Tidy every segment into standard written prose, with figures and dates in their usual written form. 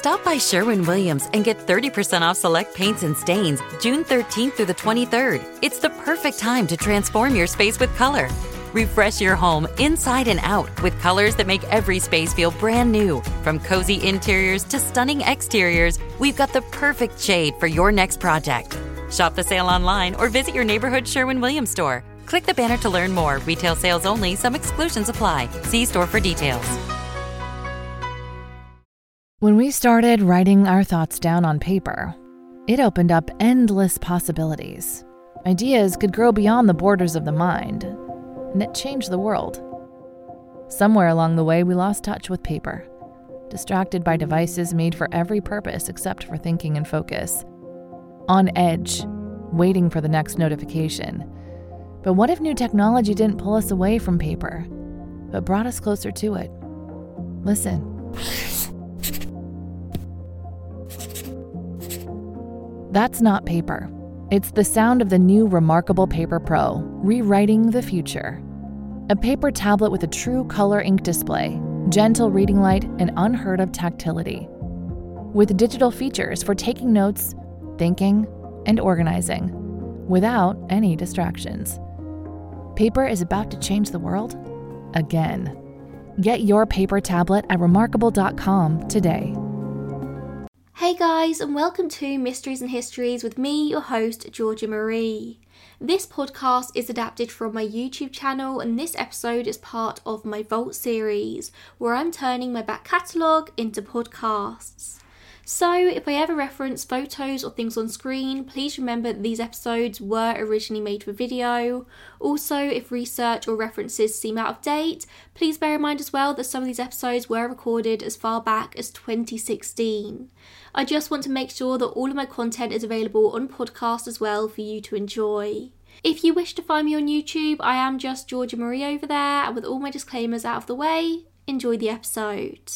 Stop by Sherwin-Williams and get 30% off select paints and stains June 13th through the 23rd. It's the perfect time to transform your space with color. Refresh your home inside and out with colors that make every space feel brand new. From cozy interiors to stunning exteriors, we've got the perfect shade for your next project. Shop the sale online or visit your neighborhood Sherwin-Williams store. Click the banner to learn more. Retail sales only. Some exclusions apply. See store for details. When we started writing our thoughts down on paper, it opened up endless possibilities. Ideas could grow beyond the borders of the mind, and it changed the world. Somewhere along the way, we lost touch with paper, distracted by devices made for every purpose except for thinking and focus. On edge, waiting for the next notification. But what if new technology didn't pull us away from paper, but brought us closer to it? Listen. That's not paper. It's the sound of the new Remarkable Paper Pro, rewriting the future. A paper tablet with a true color ink display, gentle reading light, and unheard of tactility. With digital features for taking notes, thinking, and organizing, without any distractions. Paper is about to change the world again. Get your paper tablet at remarkable.com today. Hey guys, and welcome to Mysteries and Histories with me, your host, Georgia Marie. This podcast is adapted from my YouTube channel, and this episode is part of my Vault series, where I'm turning my back catalogue into podcasts. So, if I ever reference photos or things on screen, please remember that these episodes were originally made for video. Also, if research or references seem out of date, please bear in mind as well that some of these episodes were recorded as far back as 2016. I just want to make sure that all of my content is available on podcast as well for you to enjoy. If you wish to find me on YouTube, I am just Georgia Marie over there, and with all my disclaimers out of the way, enjoy the episode.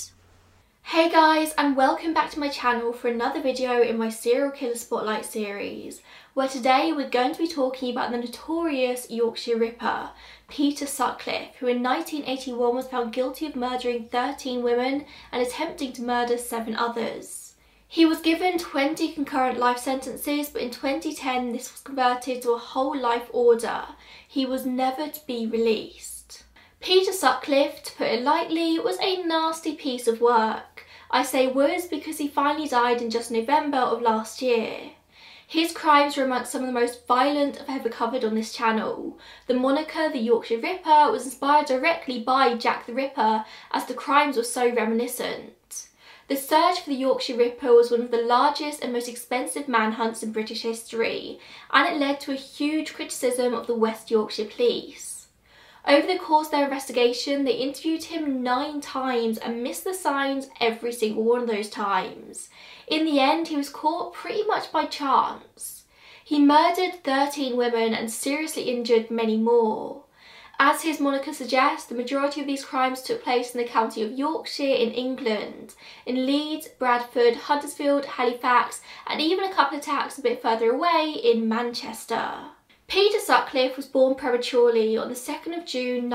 Hey guys, and welcome back to my channel for another video in my Serial Killer Spotlight series, where today we're going to be talking about the notorious Yorkshire Ripper, Peter Sutcliffe, who in 1981 was found guilty of murdering 13 women and attempting to murder 7 others. He was given 20 concurrent life sentences, but in 2010 this was converted to a whole life order. He was never to be released. Peter Sutcliffe, to put it lightly, was a nasty piece of work. I say was because he finally died in just November of last year. His crimes were amongst some of the most violent I've ever covered on this channel. The moniker, the Yorkshire Ripper, was inspired directly by Jack the Ripper, as the crimes were so reminiscent. The search for the Yorkshire Ripper was one of the largest and most expensive manhunts in British history, and it led to a huge criticism of the West Yorkshire Police. Over the course of their investigation, they interviewed him 9 times and missed the signs every single one of those times. In the end, he was caught pretty much by chance. He murdered 13 women and seriously injured many more. As his moniker suggests, the majority of these crimes took place in the county of Yorkshire in England, in Leeds, Bradford, Huddersfield, Halifax, and even a couple of attacks a bit further away in Manchester. Peter Sutcliffe was born prematurely on the 2nd of June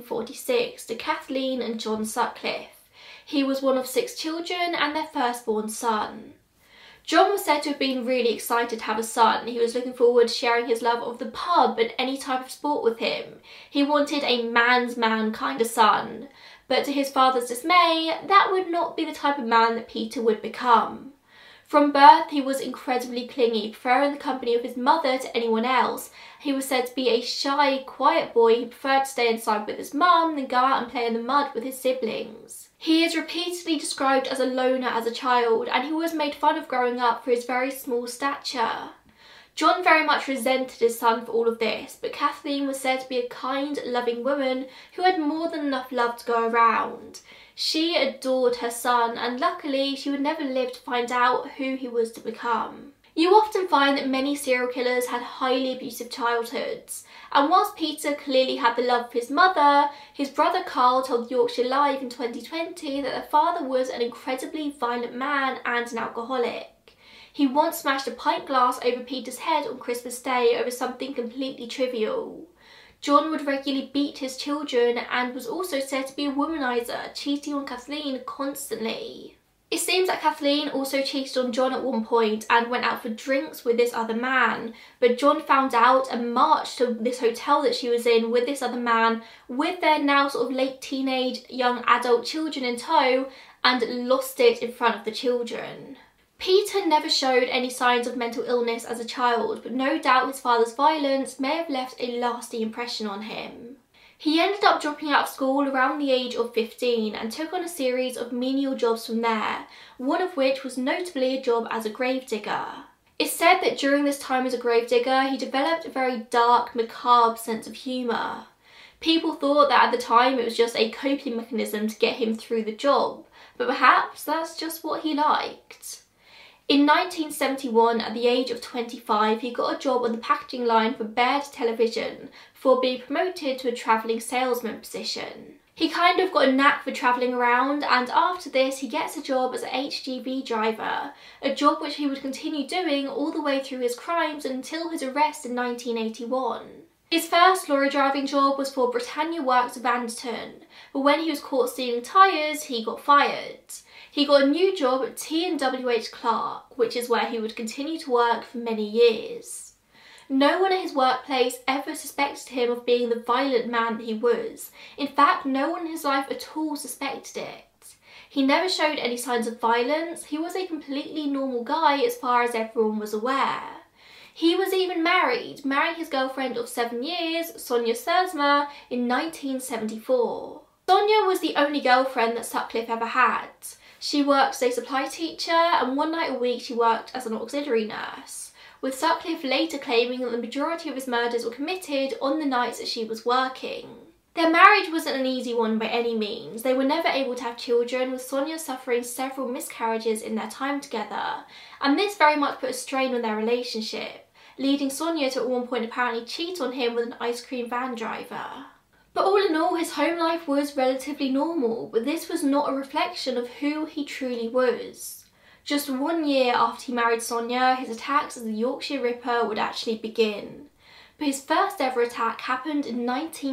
1946 to Kathleen and John Sutcliffe. He was one of 6 children and their firstborn son. John was said to have been really excited to have a son. He was looking forward to sharing his love of the pub and any type of sport with him. He wanted a man's man kind of son, but to his father's dismay, that would not be the type of man that Peter would become. From birth, he was incredibly clingy, preferring the company of his mother to anyone else. He was said to be a shy, quiet boy who preferred to stay inside with his mum than go out and play in the mud with his siblings. He is repeatedly described as a loner as a child, and he was made fun of growing up for his very small stature. John very much resented his son for all of this, but Kathleen was said to be a kind, loving woman who had more than enough love to go around. She adored her son, and luckily she would never live to find out who he was to become. You often find that many serial killers had highly abusive childhoods, and whilst Peter clearly had the love for his mother, his brother Carl told Yorkshire Live in 2020 that their father was an incredibly violent man and an alcoholic. He once smashed a pint glass over Peter's head on Christmas Day over something completely trivial. John would regularly beat his children and was also said to be a womanizer, cheating on Kathleen constantly. It seems that Kathleen also cheated on John at one point and went out for drinks with this other man, but John found out and marched to this hotel that she was in with this other man with their now sort of late teenage, young adult children in tow, and lost it in front of the children. Peter never showed any signs of mental illness as a child, but no doubt his father's violence may have left a lasting impression on him. He ended up dropping out of school around the age of 15 and took on a series of menial jobs from there, one of which was notably a job as a gravedigger. It's said that during this time as a gravedigger, he developed a very dark, macabre sense of humour. People thought that at the time it was just a coping mechanism to get him through the job, but perhaps that's just what he liked. In 1971, at the age of 25, he got a job on the packaging line for Baird Television before being promoted to a travelling salesman position. He kind of got a knack for travelling around, and after this he gets a job as an HGV driver, a job which he would continue doing all the way through his crimes until his arrest in 1981. His first lorry driving job was for Britannia Works of Anderton, but when he was caught stealing tyres, he got fired. He got a new job at T&WH Clark, which is where he would continue to work for many years. No one at his workplace ever suspected him of being the violent man that he was. In fact, no one in his life at all suspected it. He never showed any signs of violence. He was a completely normal guy as far as everyone was aware. He was even married, marrying his girlfriend of 7 years, Sonia Sersma, in 1974. Sonia was the only girlfriend that Sutcliffe ever had. She worked as a supply teacher, and one night a week she worked as an auxiliary nurse, with Sutcliffe later claiming that the majority of his murders were committed on the nights that she was working. Their marriage wasn't an easy one by any means. They were never able to have children, with Sonia suffering several miscarriages in their time together, and this very much put a strain on their relationship, leading Sonia to at one point apparently cheat on him with an ice cream van driver. But all in all, his home life was relatively normal, but this was not a reflection of who he truly was. Just 1 year after he married Sonia, his attacks as the Yorkshire Ripper would actually begin. But his first ever attack happened in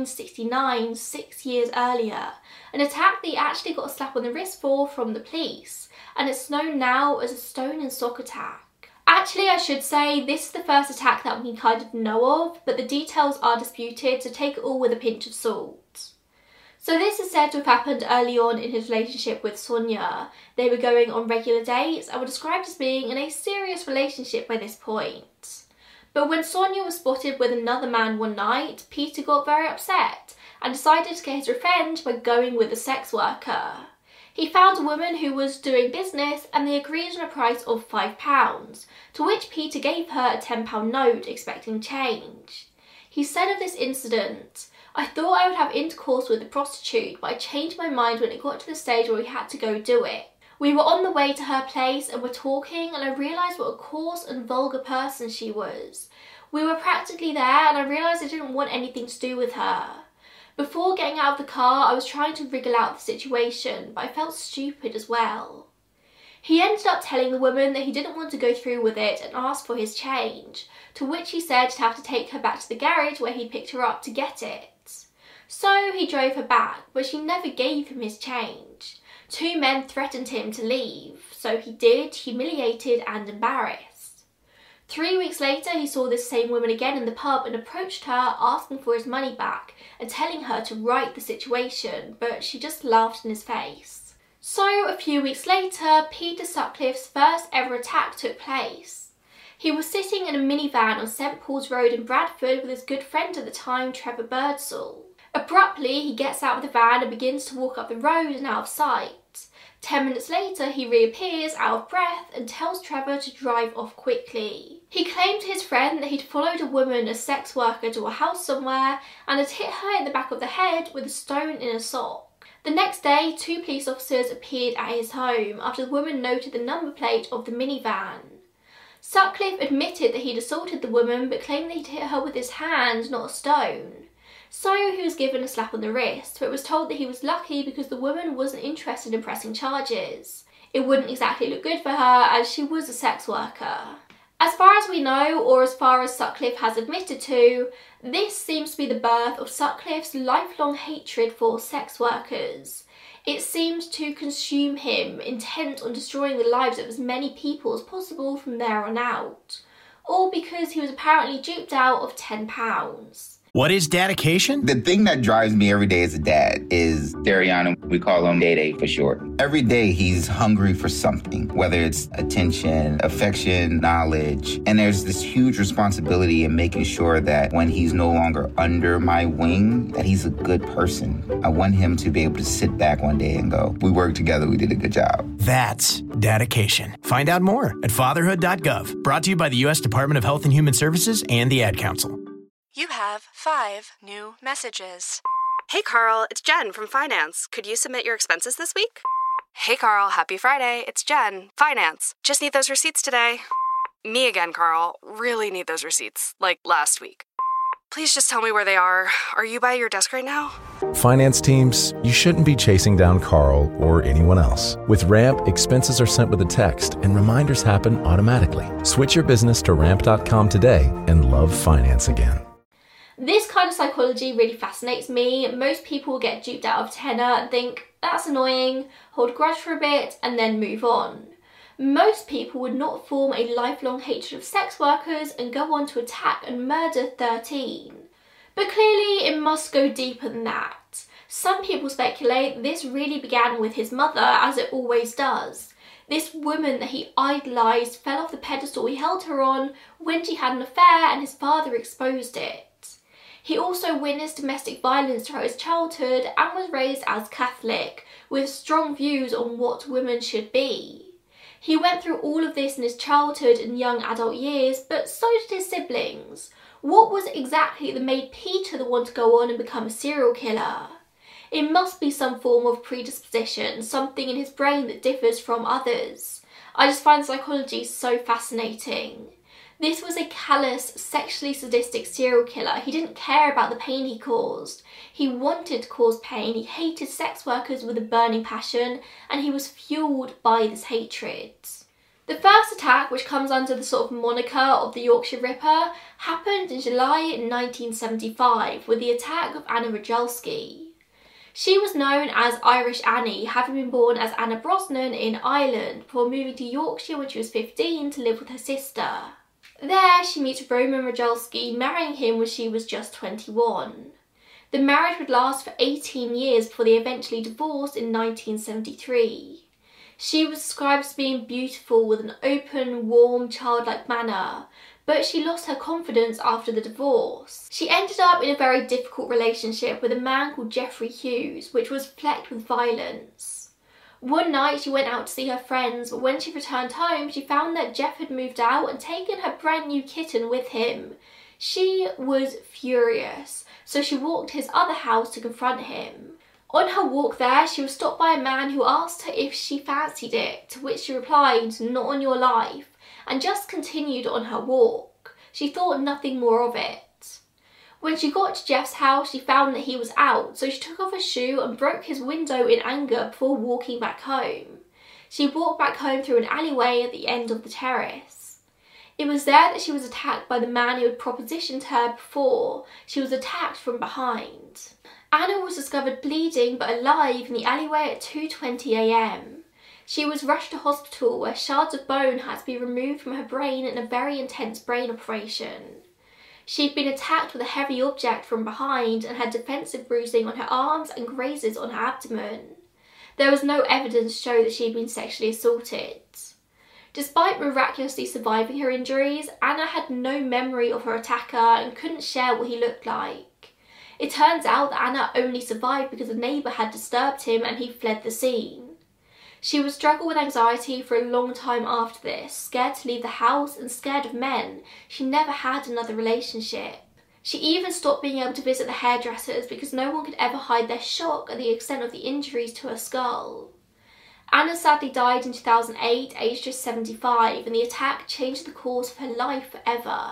1969, 6 years earlier, an attack that he actually got a slap on the wrist for from the police, and it's known now as a stone and sock attack. Actually, I should say this is the first attack that we kind of know of, but the details are disputed, so take it all with a pinch of salt. So this is said to have happened early on in his relationship with Sonia. They were going on regular dates and were described as being in a serious relationship by this point. But when Sonia was spotted with another man one night, Peter got very upset and decided to get his revenge by going with a sex worker. He found a woman who was doing business and they agreed on a price of £5, to which Peter gave her a £10 note expecting change. He said of this incident, "I thought I would have intercourse with the prostitute, but I changed my mind when it got to the stage where we had to go do it. We were on the way to her place and were talking, and I realised what a coarse and vulgar person she was. We were practically there and I realised I didn't want anything to do with her. Before getting out of the car, I was trying to wriggle out of the situation, but I felt stupid as well." He ended up telling the woman that he didn't want to go through with it and asked for his change, to which he said he'd have to take her back to the garage where he picked her up to get it. So he drove her back, but she never gave him his change. 2 men threatened him to leave, so he did, humiliated and embarrassed. 3 weeks later, he saw this same woman again in the pub and approached her, asking for his money back and telling her to right the situation, but she just laughed in his face. So, a few weeks later, Peter Sutcliffe's first ever attack took place. He was sitting in a minivan on St Paul's Road in Bradford with his good friend at the time, Trevor Birdsall. Abruptly, he gets out of the van and begins to walk up the road and out of sight. 10 minutes later, he reappears out of breath and tells Trevor to drive off quickly. He claimed to his friend that he'd followed a woman, a sex worker, to a house somewhere and had hit her in the back of the head with a stone in a sock. The next day, 2 police officers appeared at his home after the woman noted the number plate of the minivan. Sutcliffe admitted that he'd assaulted the woman but claimed that he'd hit her with his hand, not a stone. So he was given a slap on the wrist, but was told that he was lucky because the woman wasn't interested in pressing charges. It wouldn't exactly look good for her as she was a sex worker. As far as we know, or as far as Sutcliffe has admitted to, this seems to be the birth of Sutcliffe's lifelong hatred for sex workers. It seemed to consume him, intent on destroying the lives of as many people as possible from there on out. All because he was apparently duped out of £10. What is dedication? The thing that drives me every day as a dad is Dariana. We call him Day for short. Every day he's hungry for something, whether it's attention, affection, knowledge. And there's this huge responsibility in making sure that when he's no longer under my wing, that he's a good person. I want him to be able to sit back one day and go, we worked together, we did a good job. That's dedication. Find out more at fatherhood.gov. Brought to you by the U.S. Department of Health and Human Services and the Ad Council. You have 5 new messages. Hey Carl, it's Jen from Finance. Could you submit your expenses this week? Hey Carl, happy Friday. It's Jen, Finance. Just need those receipts today. Me again, Carl. Really need those receipts, like last week. Please just tell me where they are. Are you by your desk right now? Finance teams, you shouldn't be chasing down Carl or anyone else. With Ramp, expenses are sent with a text and reminders happen automatically. Switch your business to ramp.com today and love finance again. This kind of psychology really fascinates me. Most people get duped out of tenner and think, that's annoying, hold a grudge for a bit, and then move on. Most people would not form a lifelong hatred of sex workers and go on to attack and murder 13. But clearly it must go deeper than that. Some people speculate this really began with his mother, as it always does. This woman that he idolised fell off the pedestal he held her on when she had an affair and his father exposed it. He also witnessed domestic violence throughout his childhood and was raised as Catholic, with strong views on what women should be. He went through all of this in his childhood and young adult years, but so did his siblings. What was it exactly that made Peter the one to go on and become a serial killer? It must be some form of predisposition, something in his brain that differs from others. I just find psychology so fascinating. This was a callous, sexually sadistic serial killer. He didn't care about the pain he caused. He wanted to cause pain, he hated sex workers with a burning passion, and he was fueled by this hatred. The first attack, which comes under the sort of moniker of the Yorkshire Ripper, happened in July 1975 with the attack of Anna Rodzelski. She was known as Irish Annie, having been born as Anna Brosnan in Ireland before moving to Yorkshire when she was 15 to live with her sister. There, she meets Roman Rodzelski, marrying him when she was just 21. The marriage would last for 18 years before they eventually divorced in 1973. She was described as being beautiful with an open, warm, childlike manner, but she lost her confidence after the divorce. She ended up in a very difficult relationship with a man called Jeffrey Hughes, which was flecked with violence. One night she went out to see her friends, but when she returned home she found that Jeff had moved out and taken her brand new kitten with him. She was furious, so she walked to his other house to confront him. On her walk there, she was stopped by a man who asked her if she fancied it, to which she replied, "Not on your life," and just continued on her walk. She thought nothing more of it. When she got to Jeff's house, she found that he was out, so she took off her shoe and broke his window in anger before walking back home. She walked back home through an alleyway at the end of the terrace. It was there that she was attacked by the man who had propositioned her before. She was attacked from behind. Anna was discovered bleeding but alive in the alleyway at 2:20 a.m. She was rushed to hospital where shards of bone had to be removed from her brain in a very intense brain operation. She'd been attacked with a heavy object from behind and had defensive bruising on her arms and grazes on her abdomen. There was no evidence to show that she had been sexually assaulted. Despite miraculously surviving her injuries, Anna had no memory of her attacker and couldn't share what he looked like. It turns out that Anna only survived because a neighbour had disturbed him and he fled the scene. She would struggle with anxiety for a long time after this, scared to leave the house and scared of men. She never had another relationship. She even stopped being able to visit the hairdressers because no one could ever hide their shock at the extent of the injuries to her skull. Anna sadly died in 2008, aged just 75, and the attack changed the course of her life forever.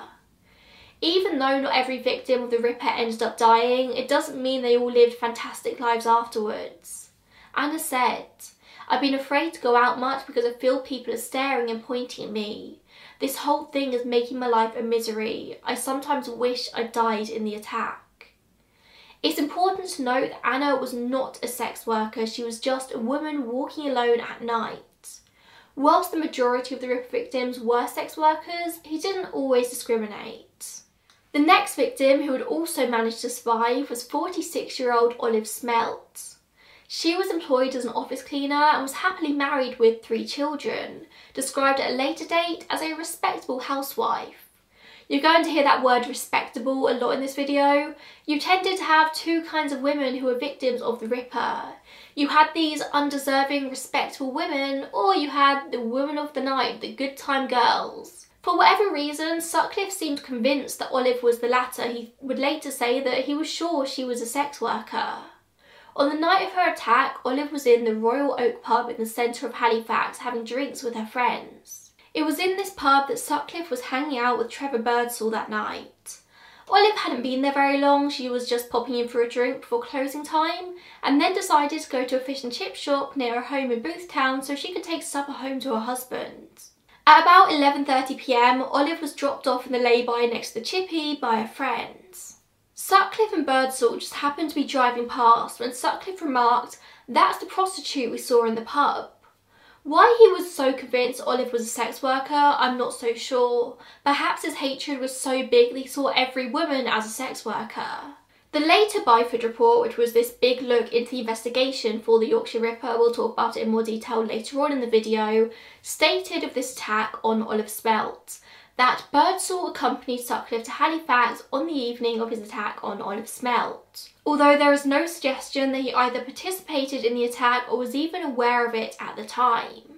Even though not every victim of the Ripper ended up dying, it doesn't mean they all lived fantastic lives afterwards. Anna said, "I've been afraid to go out much because I feel people are staring and pointing at me. This whole thing is making my life a misery. I sometimes wish I died in the attack." It's important to note that Anna was not a sex worker, she was just a woman walking alone at night. Whilst the majority of the Ripper victims were sex workers, he didn't always discriminate. The next victim, who had also managed to survive, was 46-year-old Olive Smelt. She was employed as an office cleaner and was happily married with 3 children, described at a later date as a respectable housewife. You're going to hear that word respectable a lot in this video. You tended to have 2 kinds of women who were victims of the Ripper. You had these undeserving, respectable women, or you had the women of the night, the good time girls. For whatever reason, Sutcliffe seemed convinced that Olive was the latter. He would later say that he was sure she was a sex worker. On the night of her attack, Olive was in the Royal Oak pub in the centre of Halifax having drinks with her friends. It was in this pub that Sutcliffe was hanging out with Trevor Birdsall that night. Olive hadn't been there very long, she was just popping in for a drink before closing time, and then decided to go to a fish and chip shop near her home in Boothtown so she could take supper home to her husband. At about 11:30 PM, Olive was dropped off in the lay-by next to the chippy by her friends. Sutcliffe and Birdsall just happened to be driving past when Sutcliffe remarked, "That's the prostitute we saw in the pub." Why he was so convinced Olive was a sex worker, I'm not so sure. Perhaps his hatred was so big that he saw every woman as a sex worker. The later Byford report, which was this big look into the investigation for the Yorkshire Ripper, we'll talk about it in more detail later on in the video, stated of this attack on Olive Smelt that Birdsall accompanied Sutcliffe to Halifax on the evening of his attack on Olive Smelt, although there is no suggestion that he either participated in the attack or was even aware of it at the time.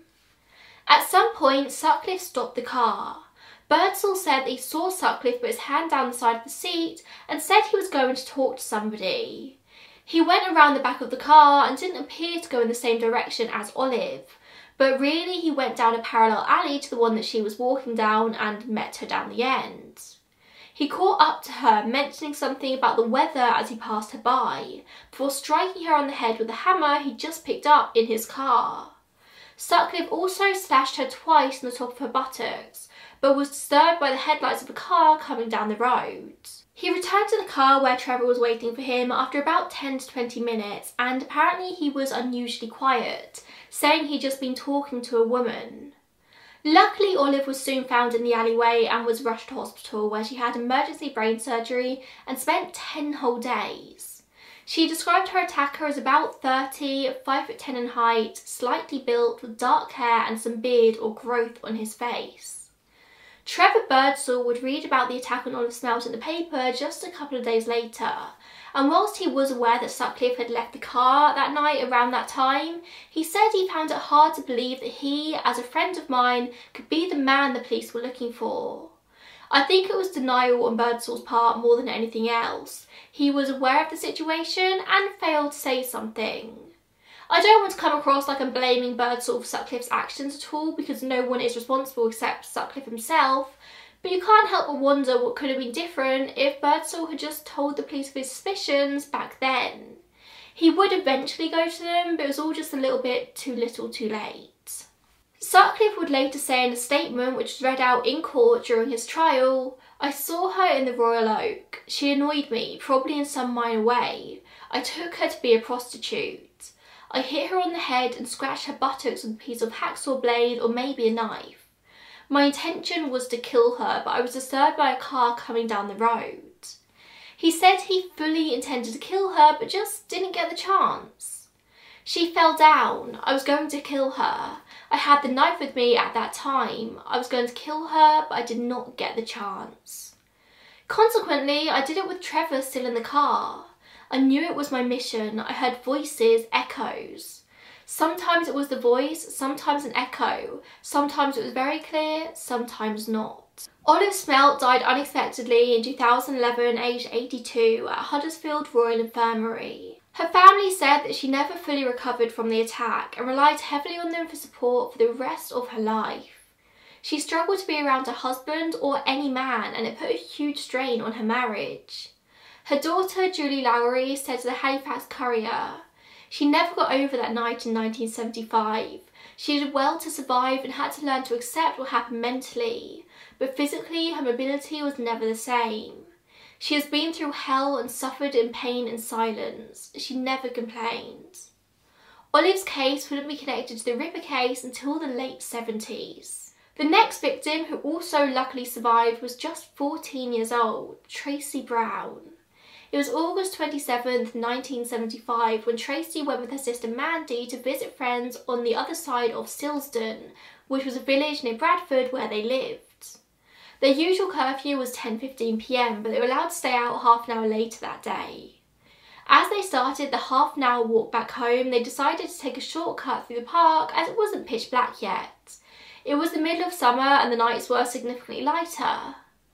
At some point, Sutcliffe stopped the car. Birdsall said that he saw Sutcliffe put his hand down the side of the seat and said he was going to talk to somebody. He went around the back of the car and didn't appear to go in the same direction as Olive, but really he went down a parallel alley to the one that she was walking down and met her down the end. He caught up to her, mentioning something about the weather as he passed her by, before striking her on the head with a hammer he'd just picked up in his car. Sutcliffe also slashed her twice in the top of her buttocks, but was disturbed by the headlights of a car coming down the road. He returned to the car where Trevor was waiting for him after about 10 to 20 minutes, and apparently he was unusually quiet, saying he'd just been talking to a woman. Luckily, Olive was soon found in the alleyway and was rushed to hospital, where she had emergency brain surgery and spent 10 whole days. She described her attacker as about 30, 5'10" in height, slightly built, with dark hair and some beard or growth on his face. Trevor Birdsall would read about the attack on Olive Smelt in the paper just a couple of days later, and whilst he was aware that Sutcliffe had left the car that night around that time, he said he found it hard to believe that he, as a friend of mine, could be the man the police were looking for. I think it was denial on Birdsall's part more than anything else. He was aware of the situation and failed to say something. I don't want to come across like I'm blaming Birdsall for Sutcliffe's actions at all, because no one is responsible except Sutcliffe himself, but you can't help but wonder what could have been different if Birdsall had just told the police of his suspicions back then. He would eventually go to them, but it was all just a little bit too little too late. Sutcliffe would later say in a statement which was read out in court during his trial, "I saw her in the Royal Oak. She annoyed me, probably in some minor way. I took her to be a prostitute. I hit her on the head and scratched her buttocks with a piece of hacksaw blade or maybe a knife. My intention was to kill her, but I was disturbed by a car coming down the road." He said he fully intended to kill her, but just didn't get the chance. "She fell down. I was going to kill her. I had the knife with me at that time. I was going to kill her, but I did not get the chance. Consequently, I did it with Trevor still in the car. I knew it was my mission. I heard voices, echoes. Sometimes it was the voice, sometimes an echo. Sometimes it was very clear, sometimes not." Olive Smelt died unexpectedly in 2011, aged 82, at Huddersfield Royal Infirmary. Her family said that she never fully recovered from the attack and relied heavily on them for support for the rest of her life. She struggled to be around her husband or any man, and it put a huge strain on her marriage. Her daughter, Julie Lowry, said to the Halifax Courier, "She never got over that night in 1975. She did well to survive and had to learn to accept what happened mentally, but physically her mobility was never the same. She has been through hell and suffered in pain and silence. She never complained. Olive's case wouldn't be connected to the Ripper case until the late 70s. The next victim, who also luckily survived, was just 14 years old, Tracy Brown. It was August 27th, 1975, when Tracy went with her sister Mandy to visit friends on the other side of Silsden, which was a village near Bradford where they lived. Their usual curfew was 10:15 p.m, but they were allowed to stay out half an hour later that day. As they started the half-an-hour walk back home, they decided to take a shortcut through the park as it wasn't pitch black yet. It was the middle of summer and the nights were significantly lighter.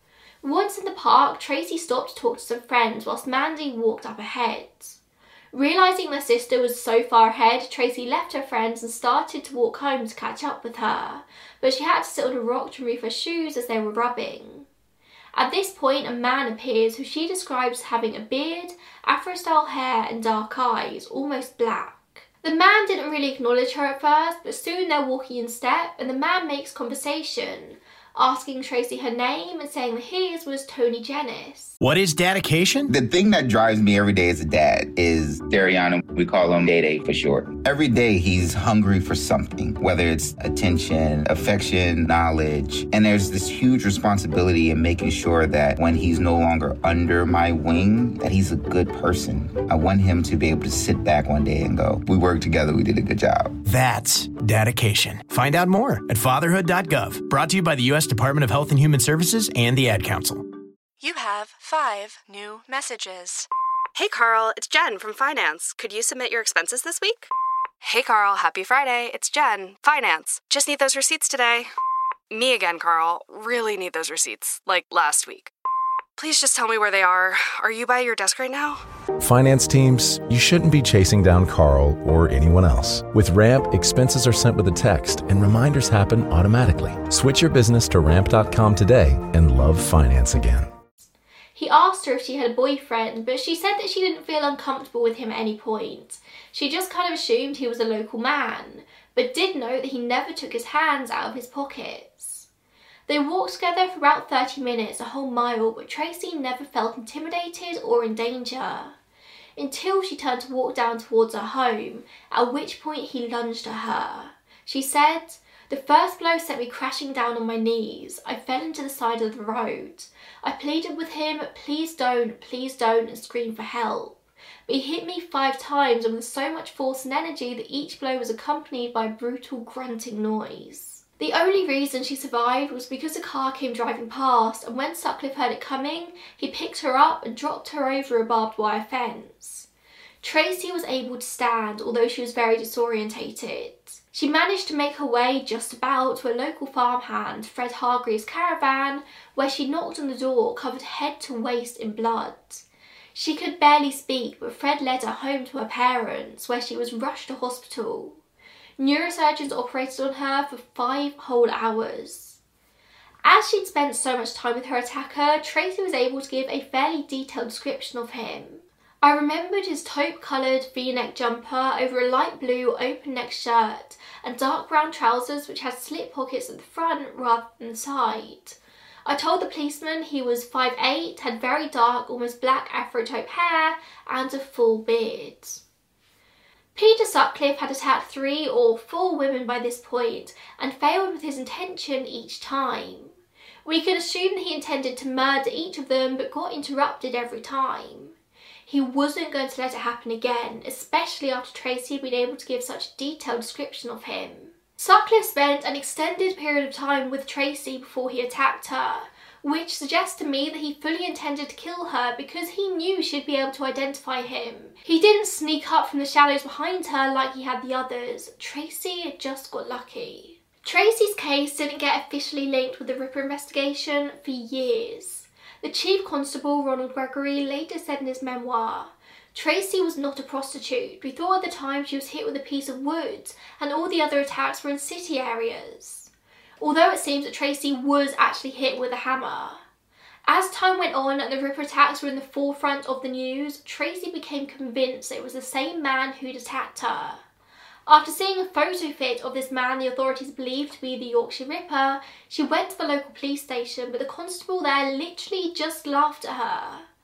Once in the park, Tracy stopped to talk to some friends whilst Mandy walked up ahead. Realising their sister was so far ahead, Tracy left her friends and started to walk home to catch up with her, but she had to sit on a rock to remove her shoes as they were rubbing. At this point, a man appears who she describes as having a beard, afro-style hair and dark eyes, almost black. The man didn't really acknowledge her at first, but soon they're walking in step and the man makes conversation, asking Tracy her name and saying that his was Tony Jennis. What is dedication? The thing that drives me every day as a dad is Dariana. We call him Day for short. Every day he's hungry for something, whether it's attention, affection, knowledge. And there's this huge responsibility in making sure that when he's no longer under my wing, that he's a good person. I want him to be able to sit back one day and go, we worked together, we did a good job. That's dedication. Find out more at fatherhood.gov. Brought to you by the U.S. Department of Health and Human Services and the Ad Council. You have 5 new messages. Hey Carl, it's Jen from Finance. Could you submit your expenses this week? Hey Carl, happy Friday. It's Jen, Finance. Just need those receipts today. Me again, Carl. Really need those receipts, like last week. Please just tell me where they are. Are you by your desk right now? Finance teams, you shouldn't be chasing down Carl or anyone else. With Ramp, expenses are sent with a text and reminders happen automatically. Switch your business to ramp.com today and love finance again. He asked her if she had a boyfriend, but she said that she didn't feel uncomfortable with him at any point. She just kind of assumed he was a local man, but did note that he never took his hands out of his pockets. They walked together for about 30 minutes, a whole mile, but Tracy never felt intimidated or in danger. Until she turned to walk down towards her home, at which point he lunged at her. She said, "The first blow sent me crashing down on my knees. I fell into the side of the road. I pleaded with him, please don't, and screamed for help. But he hit me 5 times and with so much force and energy that each blow was accompanied by a brutal grunting noise." The only reason she survived was because a car came driving past, and when Sutcliffe heard it coming, he picked her up and dropped her over a barbed wire fence. Tracy was able to stand, although she was very disorientated. She managed to make her way just about to a local farmhand, Fred Hargreaves' caravan, where she knocked on the door, covered head to waist in blood. She could barely speak, but Fred led her home to her parents, where she was rushed to hospital. Neurosurgeons operated on her for 5 whole hours. As she'd spent so much time with her attacker, Tracy was able to give a fairly detailed description of him. "I remembered his taupe-coloured V-neck jumper over a light blue open-neck shirt and dark brown trousers which had slip pockets at the front rather than the side. I told the policeman he was 5'8", had very dark, almost black afro-taupe hair and a full beard." Peter Sutcliffe had attacked 3 or 4 women by this point and failed with his intention each time. We can assume that he intended to murder each of them but got interrupted every time. He wasn't going to let it happen again, especially after Tracy had been able to give such a detailed description of him. Sutcliffe spent an extended period of time with Tracy before he attacked her, which suggests to me that he fully intended to kill her because he knew she'd be able to identify him. He didn't sneak up from the shadows behind her like he had the others. Tracy had just got lucky. Tracy's case didn't get officially linked with the Ripper investigation for years. The Chief Constable, Ronald Gregory, later said in his memoir, "Tracy was not a prostitute. We thought at the time she was hit with a piece of wood, and all the other attacks were in city areas." Although it seems that Tracy was actually hit with a hammer. As time went on and the Ripper attacks were in the forefront of the news, Tracy became convinced it was the same man who'd attacked her. After seeing a photo fit of this man the authorities believed to be the Yorkshire Ripper, she went to the local police station, but the constable there literally just laughed at her.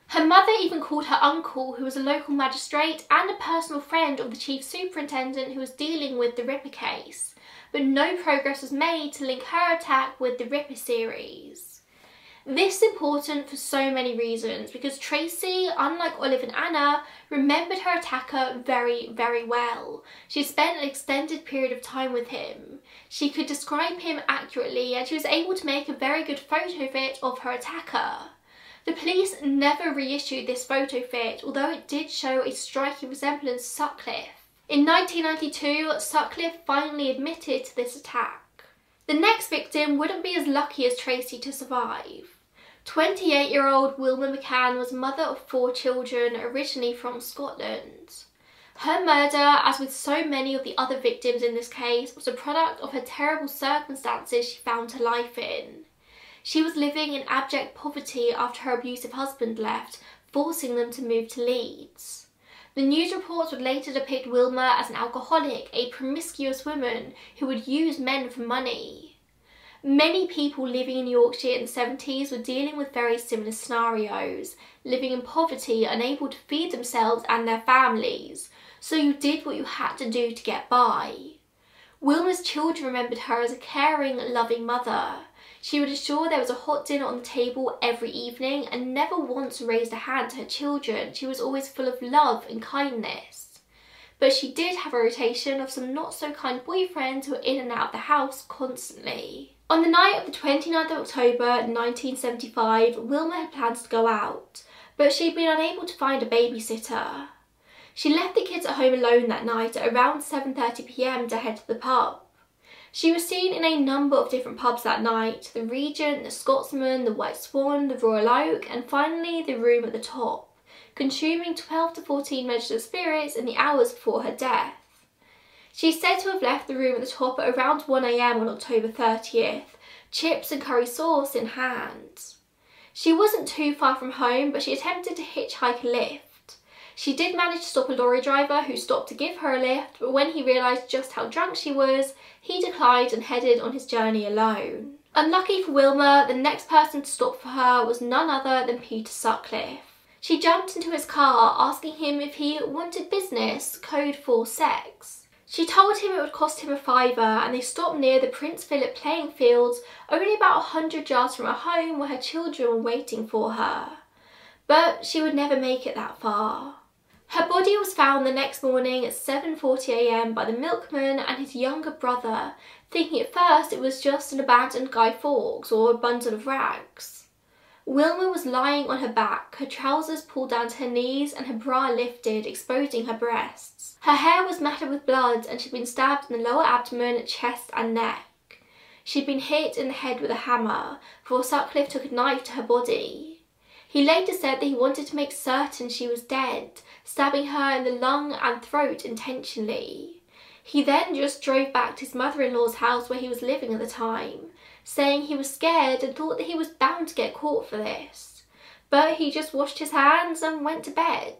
Her mother even called her uncle, who was a local magistrate and a personal friend of the chief superintendent who was dealing with the Ripper case, but no progress was made to link her attack with the Ripper series. This is important for so many reasons, because Tracy, unlike Olive and Anna, remembered her attacker very, very well. She spent an extended period of time with him. She could describe him accurately, and she was able to make a very good photo fit of her attacker. The police never reissued this photo fit, although it did show a striking resemblance to Sutcliffe. In 1992, Sutcliffe finally admitted to this attack. The next victim wouldn't be as lucky as Tracy to survive. 28-year-old Wilma McCann was a mother of 4 children, originally from Scotland. Her murder, as with so many of the other victims in this case, was a product of her terrible circumstances she found her life in. She was living in abject poverty after her abusive husband left, forcing them to move to Leeds. The news reports would later depict Wilma as an alcoholic, a promiscuous woman who would use men for money. Many people living in Yorkshire in the 70s were dealing with very similar scenarios, living in poverty, unable to feed themselves and their families, so you did what you had to do to get by. Wilma's children remembered her as a caring, loving mother. She would ensure there was a hot dinner on the table every evening and never once raised a hand to her children. She was always full of love and kindness. But she did have a rotation of some not so kind boyfriends who were in and out of the house constantly. On the night of the 29th of October 1975, Wilma had plans to go out, but she'd been unable to find a babysitter. She left the kids at home alone that night at around 7:30 p.m. to head to the pub. She was seen in a number of different pubs that night: the Regent, the Scotsman, the White Swan, the Royal Oak, and finally the Room at the Top, consuming 12 to 14 measures of spirits in the hours before her death. She is said to have left the Room at the Top at around 1 a.m. on October 30th, chips and curry sauce in hand. She wasn't too far from home, but she attempted to hitchhike a lift. She did manage to stop a lorry driver who stopped to give her a lift, but when he realised just how drunk she was, he declined and headed on his journey alone. Unlucky for Wilma, the next person to stop for her was none other than Peter Sutcliffe. She jumped into his car, asking him if he wanted business, code for sex. She told him it would cost him a £5, and they stopped near the Prince Philip playing fields, only about 100 yards from her home, where her children were waiting for her. But she would never make it that far. Her body was found the next morning at 7:40 a.m. by the milkman and his younger brother, thinking at first it was just an abandoned Guy Fawkes or a bundle of rags. Wilma was lying on her back, her trousers pulled down to her knees and her bra lifted, exposing her breasts. Her hair was matted with blood and she'd been stabbed in the lower abdomen, chest and neck. She'd been hit in the head with a hammer before Sutcliffe took a knife to her body. He later said that he wanted to make certain she was dead, stabbing her in the lung and throat intentionally. He then just drove back to his mother-in-law's house where he was living at the time, saying he was scared and thought that he was bound to get caught for this. But he just washed his hands and went to bed.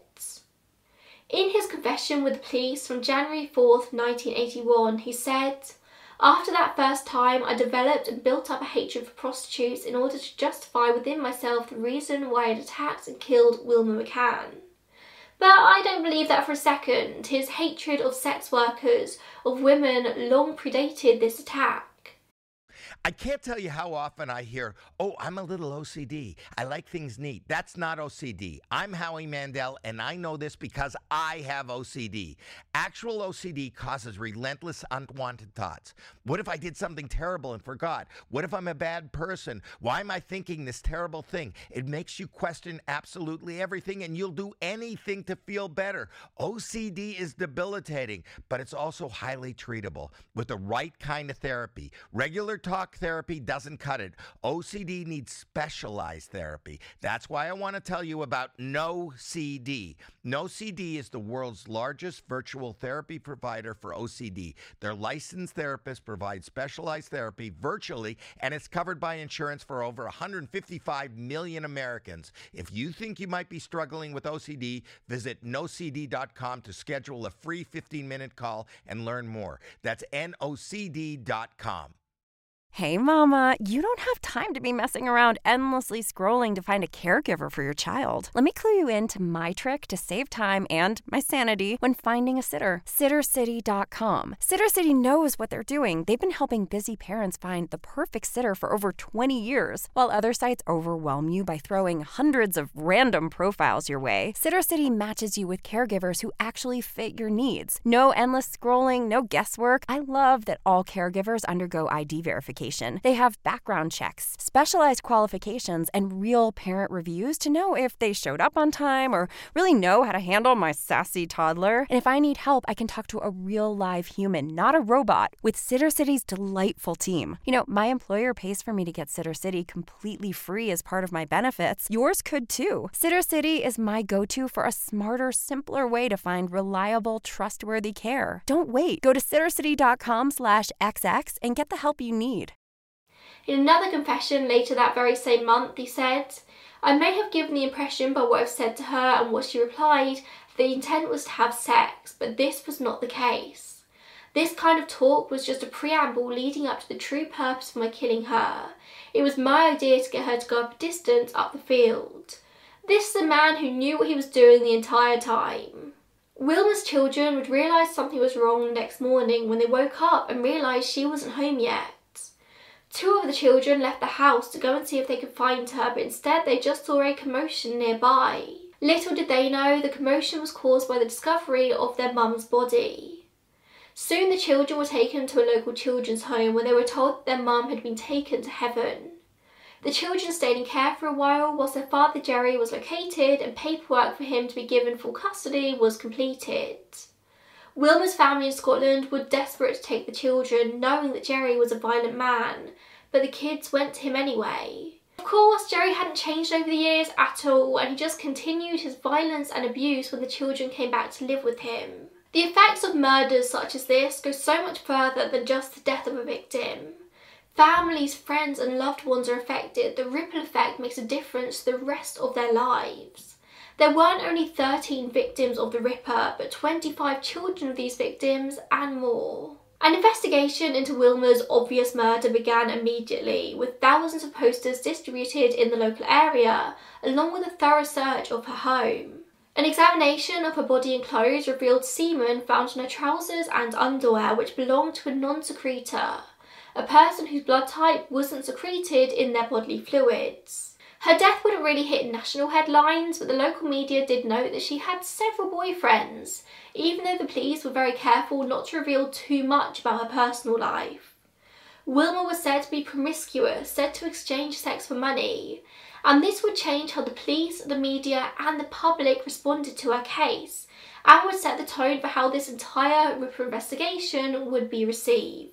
In his confession with the police from January 4th, 1981, he said, "After that first time, I developed and built up a hatred for prostitutes in order to justify within myself the reason why I had attacked and killed Wilma McCann." But I don't believe that for a second. His hatred of sex workers, of women, long predated this attack. I can't tell you how often I hear, "Oh, I'm a little OCD. I like things neat." That's not OCD. I'm Howie Mandel, and I know this because I have OCD. Actual OCD causes relentless, unwanted thoughts. What if I did something terrible and forgot? What if I'm a bad person? Why am I thinking this terrible thing? It makes you question absolutely everything, and you'll do anything to feel better. OCD is debilitating, but it's also highly treatable with the right kind of therapy. Regular talk therapy doesn't cut it. OCD needs specialized therapy. That's why I want to tell you about NoCD. NoCD is the world's largest virtual therapy provider for OCD. Their licensed therapists provide specialized therapy virtually, and it's covered by insurance for over 155 million Americans. If you think you might be struggling with OCD, visit nocd.com to schedule a free 15-minute call and learn more. That's NOCD.com. Hey, Mama, you don't have time to be messing around endlessly scrolling to find a caregiver for your child. Let me clue you into my trick to save time and my sanity when finding a sitter. SitterCity.com. SitterCity knows what they're doing. They've been helping busy parents find the perfect sitter for over 20 years. While other sites overwhelm you by throwing hundreds of random profiles your way, SitterCity matches you with caregivers who actually fit your needs. No endless scrolling, no guesswork. I love that all caregivers undergo ID verification. They have background checks, specialized qualifications, and real parent reviews to know if they showed up on time or really know how to handle my sassy toddler. And if I need help, I can talk to a real live human, not a robot, with SitterCity's delightful team. You know, my employer pays for me to get SitterCity completely free as part of my benefits. Yours could too. SitterCity is my go-to for a smarter, simpler way to find reliable, trustworthy care. Don't wait. Go to SitterCity.com/XX and get the help you need. In another confession later that very same month, he said, "I may have given the impression by what I've said to her and what she replied that the intent was to have sex, but this was not the case. This kind of talk was just a preamble leading up to the true purpose of my killing her. It was my idea to get her to go up a distance up the field. This is a man who knew what he was doing the entire time." Wilma's children would realise something was wrong the next morning when they woke up and realised she wasn't home yet. 2 of the children left the house to go and see if they could find her, but instead they just saw a commotion nearby. Little did they know the commotion was caused by the discovery of their mum's body. Soon the children were taken to a local children's home where they were told that their mum had been taken to heaven. The children stayed in care for a while whilst their father Jerry was located and paperwork for him to be given full custody was completed. Wilma's family in Scotland were desperate to take the children, knowing that Jerry was a violent man, but the kids went to him anyway. Of course, Jerry hadn't changed over the years at all, and he just continued his violence and abuse when the children came back to live with him. The effects of murders such as this go so much further than just the death of a victim. Families, friends and loved ones are affected. The ripple effect makes a difference to the rest of their lives. There weren't only 13 victims of the Ripper, but 25 children of these victims and more. An investigation into Wilma's obvious murder began immediately, with thousands of posters distributed in the local area, along with a thorough search of her home. An examination of her body and clothes revealed semen found on her trousers and underwear which belonged to a non-secretor, a person whose blood type wasn't secreted in their bodily fluids. Her death wouldn't really hit national headlines, but the local media did note that she had several boyfriends, even though the police were very careful not to reveal too much about her personal life. Wilma was said to be promiscuous, said to exchange sex for money, and this would change how the police, the media and the public responded to her case, and would set the tone for how this entire Ripper investigation would be received.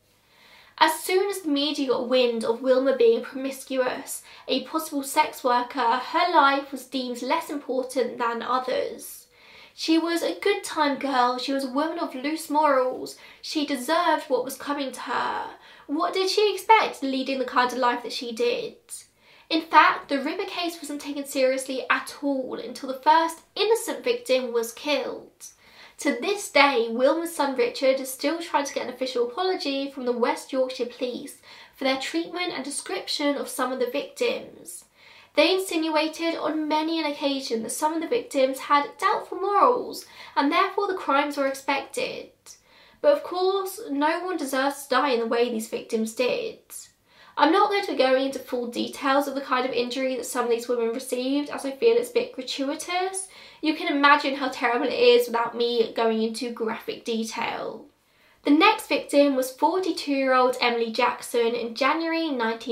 As soon as the media got wind of Wilma being promiscuous, a possible sex worker, her life was deemed less important than others. She was a good time girl, she was a woman of loose morals, she deserved what was coming to her. What did she expect leading the kind of life that she did? In fact, the Ripper case wasn't taken seriously at all until the first innocent victim was killed. To this day, Wilma's son Richard is still trying to get an official apology from the West Yorkshire Police for their treatment and description of some of the victims. They insinuated on many an occasion that some of the victims had doubtful morals and therefore the crimes were expected. But of course, no one deserves to die in the way these victims did. I'm not going to be going into full details of the kind of injury that some of these women received, as I feel it's a bit gratuitous. You can imagine how terrible it is without me going into graphic detail. The next victim was 42-year-old Emily Jackson in January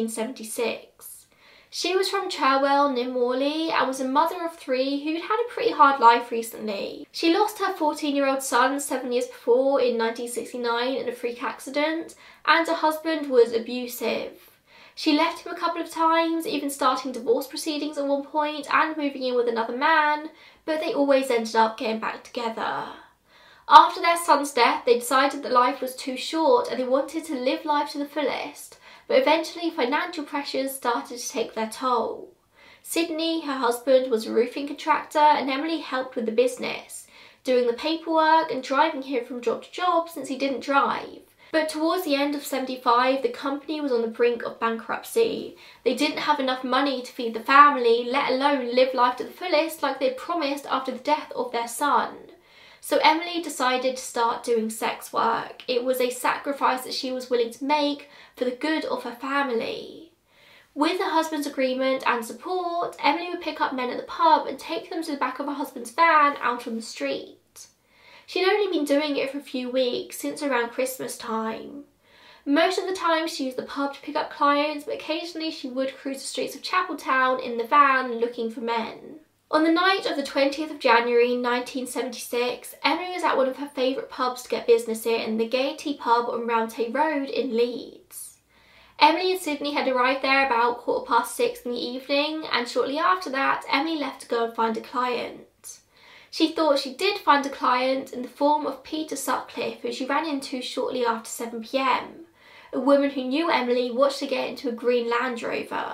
1976. She was from Cherwell near Morley and was a mother of 3 who'd had a pretty hard life recently. She lost her 14-year-old son 7 years before in 1969 in a freak accident, and her husband was abusive. She left him a couple of times, even starting divorce proceedings at one point and moving in with another man, but they always ended up getting back together. After their son's death, they decided that life was too short and they wanted to live life to the fullest, but eventually financial pressures started to take their toll. Sydney, her husband, was a roofing contractor and Emily helped with the business, doing the paperwork and driving him from job to job since he didn't drive. But towards the end of 75, the company was on the brink of bankruptcy. They didn't have enough money to feed the family, let alone live life to the fullest like they promised after the death of their son. So Emily decided to start doing sex work. It was a sacrifice that she was willing to make for the good of her family. With her husband's agreement and support, Emily would pick up men at the pub and take them to the back of her husband's van out on the street. She'd only been doing it for a few weeks, since around Christmas time. Most of the time she used the pub to pick up clients, but occasionally she would cruise the streets of Chapeltown in the van looking for men. On the night of the 20th of January 1976, Emily was at one of her favourite pubs to get business in, the Gaiety pub on Roundhay Road in Leeds. Emily and Sydney had arrived there about 6:15 in the evening, and shortly after that, Emily left to go and find a client. She thought she did find a client in the form of Peter Sutcliffe, who she ran into shortly after 7 p.m, a woman who knew Emily watched her get into a green Land Rover.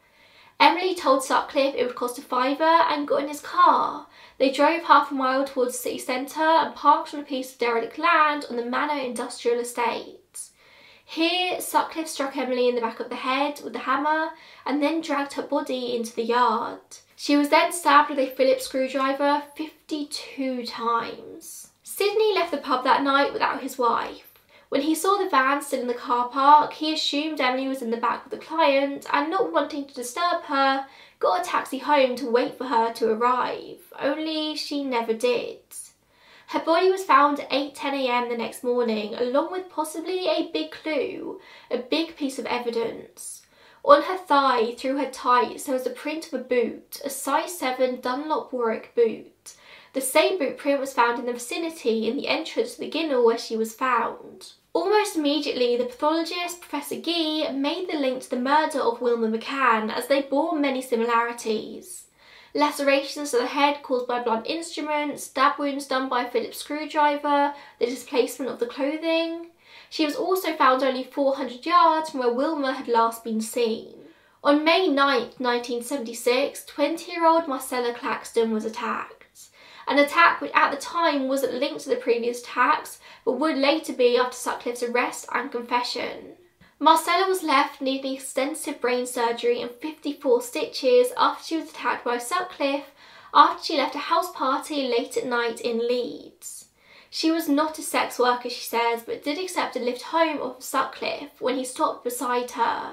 Emily told Sutcliffe it would cost a £5 and got in his car. They drove half a mile towards the city centre and parked on a piece of derelict land on the Manor Industrial Estate. Here, Sutcliffe struck Emily in the back of the head with a hammer and then dragged her body into the yard. She was then stabbed with a Phillips screwdriver 52 times. Sydney left the pub that night without his wife. When he saw the van still in the car park, he assumed Emily was in the back with the client and, not wanting to disturb her, got a taxi home to wait for her to arrive, only she never did. Her body was found at 8:10 a.m. the next morning, along with possibly a big clue, a big piece of evidence. On her thigh, through her tights, there was the print of a boot, a size 7 Dunlop Warwick boot. The same boot print was found in the vicinity in the entrance to the Ginnel where she was found. Almost immediately, the pathologist, Professor Gee, made the link to the murder of Wilma McCann, as they bore many similarities. Lacerations to the head caused by blunt instruments, stab wounds done by a Phillips screwdriver, the displacement of the clothing. She was also found only 400 yards from where Wilma had last been seen. On May 9, 1976, 20-year-old Marcella Claxton was attacked. An attack which at the time wasn't linked to the previous attacks, but would later be after Sutcliffe's arrest and confession. Marcella was left needing extensive brain surgery and 54 stitches after she was attacked by Sutcliffe after she left a house party late at night in Leeds. She was not a sex worker, she says, but did accept a lift home off of Sutcliffe when he stopped beside her.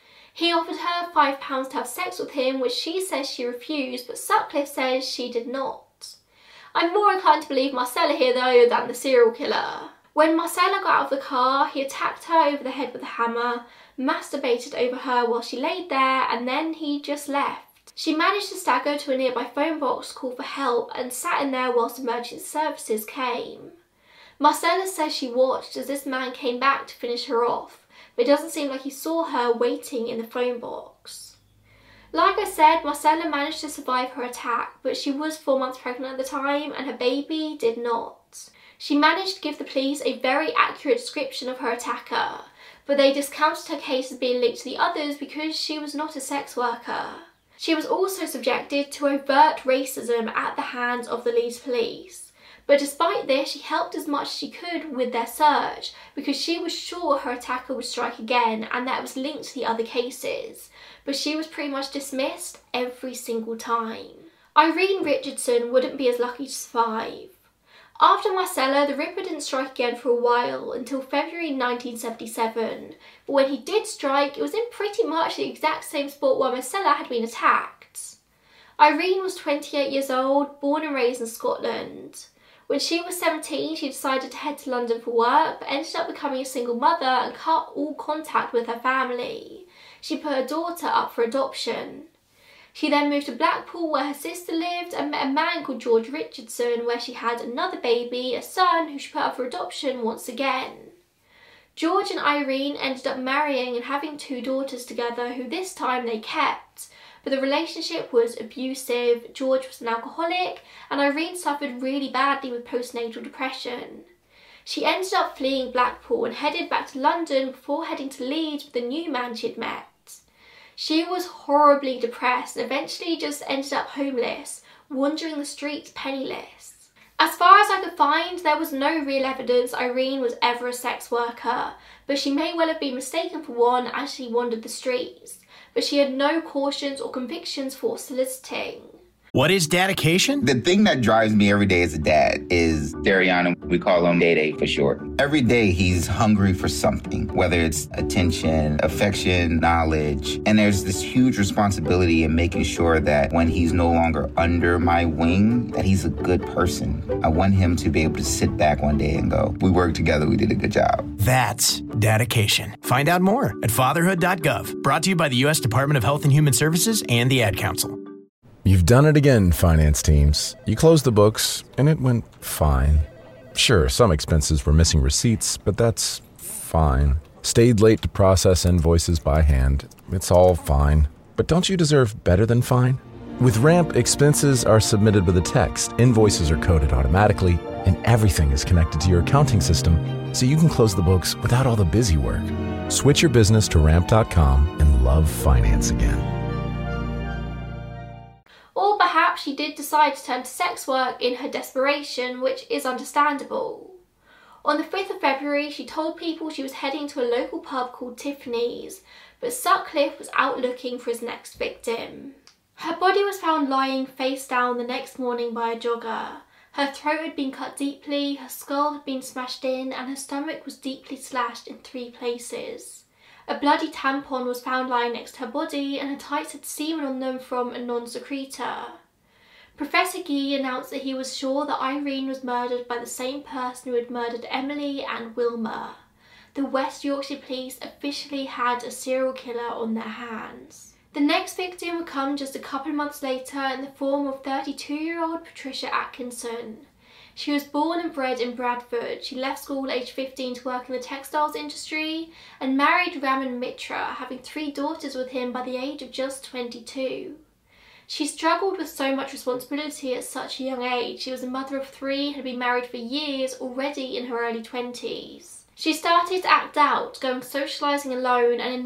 He offered her £5 to have sex with him, which she says she refused, but Sutcliffe says she did not. I'm more inclined to believe Marcella here, though, than the serial killer. When Marcella got out of the car, he attacked her over the head with a hammer, masturbated over her while she laid there, and then he just left. She managed to stagger to a nearby phone box to call for help and sat in there whilst emergency services came. Marcella says she watched as this man came back to finish her off, but it doesn't seem like he saw her waiting in the phone box. Like I said, Marcella managed to survive her attack, but she was 4 months pregnant at the time and her baby did not. She managed to give the police a very accurate description of her attacker, but they discounted her case as being linked to the others because she was not a sex worker. She was also subjected to overt racism at the hands of the Leeds police. But despite this, she helped as much as she could with their search because she was sure her attacker would strike again and that it was linked to the other cases. But she was pretty much dismissed every single time. Irene Richardson wouldn't be as lucky to survive. After Marcella, the Ripper didn't strike again for a while until February 1977, but when he did strike, it was in pretty much the exact same spot where Marcella had been attacked. Irene was 28 years old, born and raised in Scotland. When she was 17, she decided to head to London for work, but ended up becoming a single mother and cut all contact with her family. She put her daughter up for adoption. She then moved to Blackpool where her sister lived and met a man called George Richardson, where she had another baby, a son, who she put up for adoption once again. George and Irene ended up marrying and having 2 daughters together, who this time they kept, but the relationship was abusive. George was an alcoholic and Irene suffered really badly with postnatal depression. She ended up fleeing Blackpool and headed back to London before heading to Leeds with the new man she'd met. She was horribly depressed and eventually just ended up homeless, wandering the streets penniless. As far as I could find, there was no real evidence Irene was ever a sex worker, but she may well have been mistaken for one as she wandered the streets. But she had no cautions or convictions for soliciting. What is dedication? The thing that drives me every day as a dad is Dariana. We call him Day for short. Every day he's hungry for something, whether it's attention, affection, knowledge. And there's this huge responsibility in making sure that when he's no longer under my wing, that he's a good person. I want him to be able to sit back one day and go, we worked together, we did a good job. That's dedication. Find out more at fatherhood.gov. Brought to you by the U.S. Department of Health and Human Services and the Ad Council. You've done it again, finance teams. You closed the books, and it went fine. Sure, some expenses were missing receipts, but that's fine. Stayed late to process invoices by hand. It's all fine. But don't you deserve better than fine? With Ramp, expenses are submitted with a text, invoices are coded automatically, and everything is connected to your accounting system, so you can close the books without all the busy work. Switch your business to Ramp.com and love finance again. Or perhaps she did decide to turn to sex work in her desperation, which is understandable. On the 5th of February, she told people she was heading to a local pub called Tiffany's, but Sutcliffe was out looking for his next victim. Her body was found lying face down the next morning by a jogger. Her throat had been cut deeply, her skull had been smashed in, and her stomach was deeply slashed in 3 places. A bloody tampon was found lying next to her body, and her tights had semen on them from a non-secretor. Professor Gee announced that he was sure that Irene was murdered by the same person who had murdered Emily and Wilma. The West Yorkshire Police officially had a serial killer on their hands. The next victim would come just a couple of months later in the form of 32-year-old Patricia Atkinson. She was born and bred in Bradford. She left school aged 15 to work in the textiles industry and married Raman Mitra, having 3 daughters with him by the age of just 22. She struggled with so much responsibility at such a young age. She was a mother of 3, had been married for years, already in her early 20s. She started to act out, going socialising alone, and in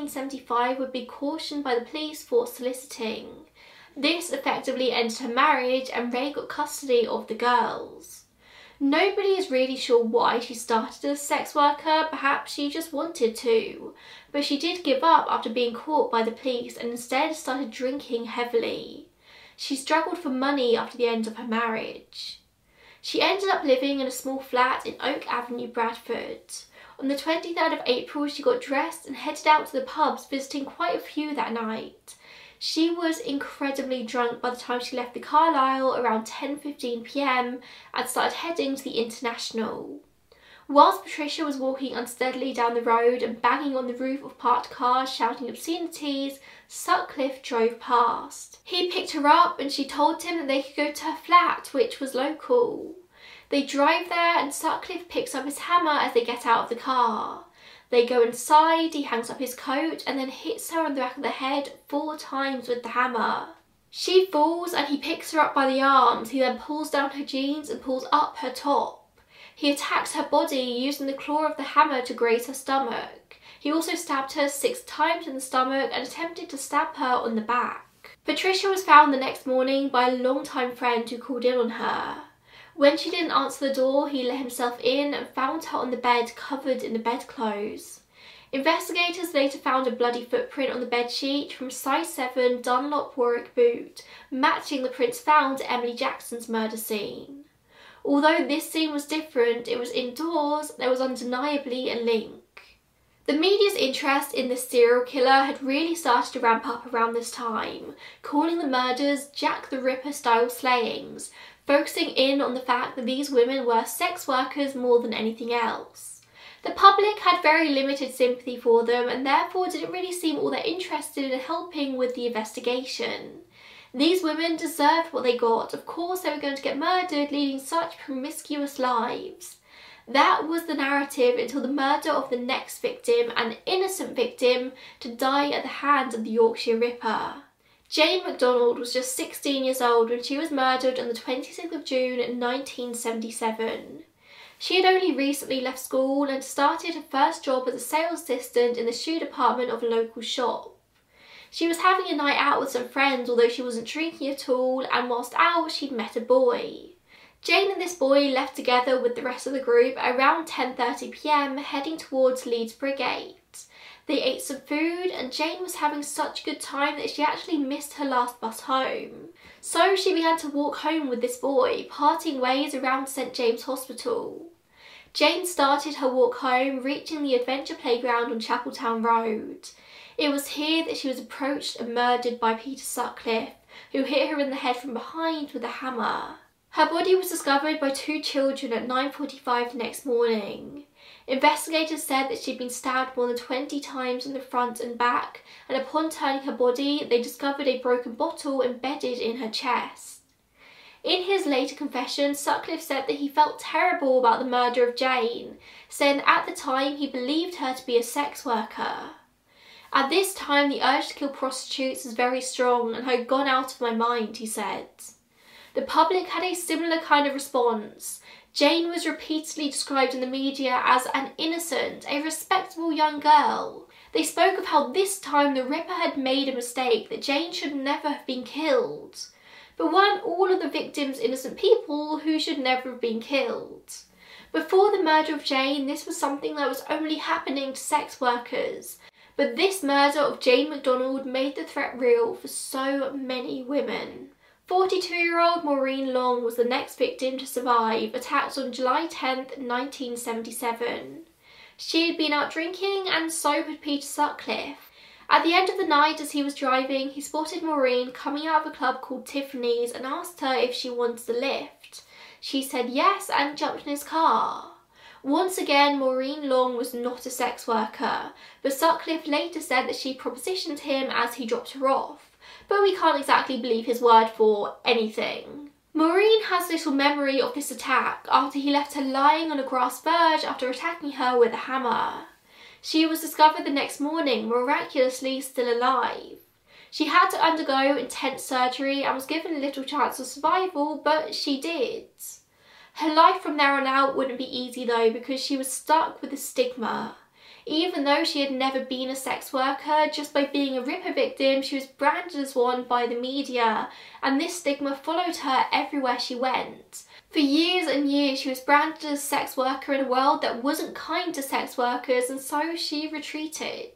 1975 would be cautioned by the police for soliciting. This effectively ended her marriage, and Ray got custody of the girls. Nobody is really sure why she started as a sex worker. Perhaps she just wanted to. But she did give up after being caught by the police and instead started drinking heavily. She struggled for money after the end of her marriage. She ended up living in a small flat in Oak Avenue, Bradford. On the 23rd of April, she got dressed and headed out to the pubs, visiting quite a few that night. She was incredibly drunk by the time she left the Carlisle around 10:15 p.m. and started heading to the International. Whilst Patricia was walking unsteadily down the road and banging on the roof of parked cars shouting obscenities, Sutcliffe drove past. He picked her up and she told him that they could go to her flat, which was local. They drive there and Sutcliffe picks up his hammer as they get out of the car. They go inside, he hangs up his coat and then hits her on the back of the head 4 times with the hammer. She falls and he picks her up by the arms. He then pulls down her jeans and pulls up her top. He attacks her body using the claw of the hammer to graze her stomach. He also stabbed her 6 times in the stomach and attempted to stab her on the back. Patricia was found the next morning by a longtime friend who called in on her. When she didn't answer the door, he let himself in and found her on the bed covered in the bedclothes. Investigators later found a bloody footprint on the bedsheet from a size 7 Dunlop Warwick boot, matching the prints found at Emily Jackson's murder scene. Although this scene was different, it was indoors, there was undeniably a link. The media's interest in this serial killer had really started to ramp up around this time, calling the murders Jack the Ripper style slayings, focusing in on the fact that these women were sex workers more than anything else. The public had very limited sympathy for them and therefore didn't really seem all that interested in helping with the investigation. These women deserved what they got. Of course they were going to get murdered, leading such promiscuous lives. That was the narrative until the murder of the next victim, an innocent victim, to die at the hands of the Yorkshire Ripper. Jane MacDonald was just 16 years old when she was murdered on the 26th of June 1977. She had only recently left school and started her first job as a sales assistant in the shoe department of a local shop. She was having a night out with some friends, although she wasn't drinking at all, and whilst out she'd met a boy. Jane and this boy left together with the rest of the group around 10:30 p.m, heading towards Leeds Brigade. They ate some food and Jane was having such a good time that she actually missed her last bus home. So she began to walk home with this boy, parting ways around St James Hospital. Jane started her walk home, reaching the adventure playground on Chapeltown Road. It was here that she was approached and murdered by Peter Sutcliffe, who hit her in the head from behind with a hammer. Her body was discovered by 2 children at 9:45 the next morning. Investigators said that she'd been stabbed more than 20 times in the front and back, and upon turning her body, they discovered a broken bottle embedded in her chest. In his later confession, Sutcliffe said that he felt terrible about the murder of Jane, saying that at the time he believed her to be a sex worker. At this time, the urge to kill prostitutes was very strong and had gone out of my mind, he said. The public had a similar kind of response. Jane was repeatedly described in the media as an innocent, a respectable young girl. They spoke of how this time the Ripper had made a mistake, that Jane should never have been killed. But weren't all of the victims innocent people who should never have been killed? Before the murder of Jane, this was something that was only happening to sex workers. But this murder of Jane McDonald made the threat real for so many women. 42-year-old Maureen Long was the next victim to survive, attacked on July 10th, 1977. She had been out drinking and so had Peter Sutcliffe. At the end of the night, as he was driving, he spotted Maureen coming out of a club called Tiffany's and asked her if she wanted a lift. She said yes and jumped in his car. Once again, Maureen Long was not a sex worker, but Sutcliffe later said that she propositioned him as he dropped her off. But we can't exactly believe his word for anything. Maureen has little memory of this attack after he left her lying on a grass verge after attacking her with a hammer. She was discovered the next morning, miraculously still alive. She had to undergo intense surgery and was given little chance of survival, but she did. Her life from there on out wouldn't be easy though, because she was stuck with the stigma. Even though she had never been a sex worker, just by being a Ripper victim, she was branded as one by the media, and this stigma followed her everywhere she went. For years and years, she was branded as a sex worker in a world that wasn't kind to sex workers, and so she retreated.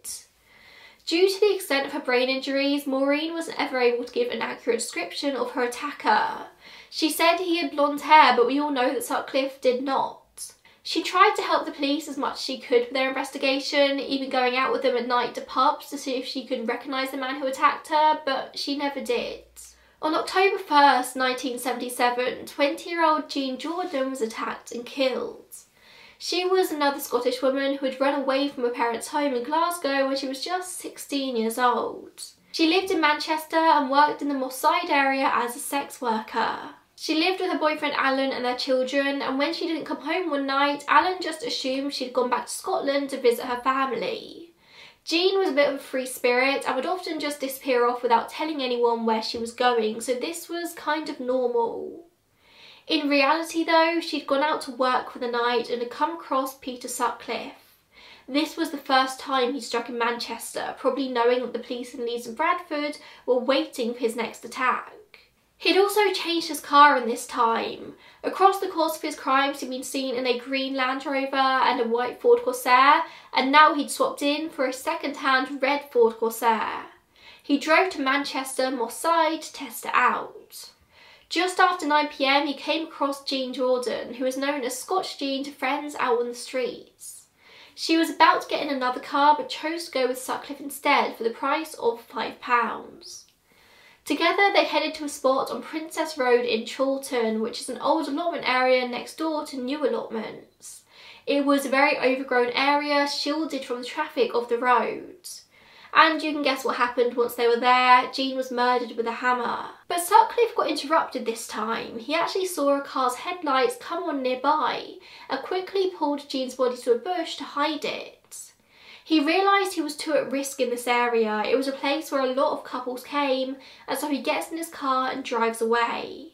Due to the extent of her brain injuries, Maureen wasn't ever able to give an accurate description of her attacker. She said he had blonde hair, but we all know that Sutcliffe did not. She tried to help the police as much as she could with their investigation, even going out with them at night to pubs to see if she could recognise the man who attacked her, but she never did. On October 1st, 1977, 20-year-old Jean Jordan was attacked and killed. She was another Scottish woman who had run away from her parents' home in Glasgow when she was just 16 years old. She lived in Manchester and worked in the Moss Side area as a sex worker. She lived with her boyfriend Alan and their children, and when she didn't come home one night, Alan just assumed she'd gone back to Scotland to visit her family. Jean was a bit of a free spirit and would often just disappear off without telling anyone where she was going, so this was kind of normal. In reality though, she'd gone out to work for the night and had come across Peter Sutcliffe. This was the first time he struck in Manchester, probably knowing that the police in Leeds and Bradford were waiting for his next attack. He'd also changed his car in this time. Across the course of his crimes, he'd been seen in a green Land Rover and a white Ford Corsair, and now he'd swapped in for a second-hand red Ford Corsair. He drove to Manchester, Moss Side, to test it out. Just after 9 p.m, he came across Jean Jordan, who was known as Scotch Jean to friends out on the streets. She was about to get in another car, but chose to go with Sutcliffe instead for the price of £5. Together they headed to a spot on Princess Road in Chorlton, which is an old allotment area next door to new allotments. It was a very overgrown area, shielded from the traffic of the road. And you can guess what happened once they were there. Jean was murdered with a hammer. But Sutcliffe got interrupted this time. He actually saw a car's headlights come on nearby and quickly pulled Jean's body to a bush to hide it. He realised he was too at risk in this area. It was a place where a lot of couples came, and so he gets in his car and drives away.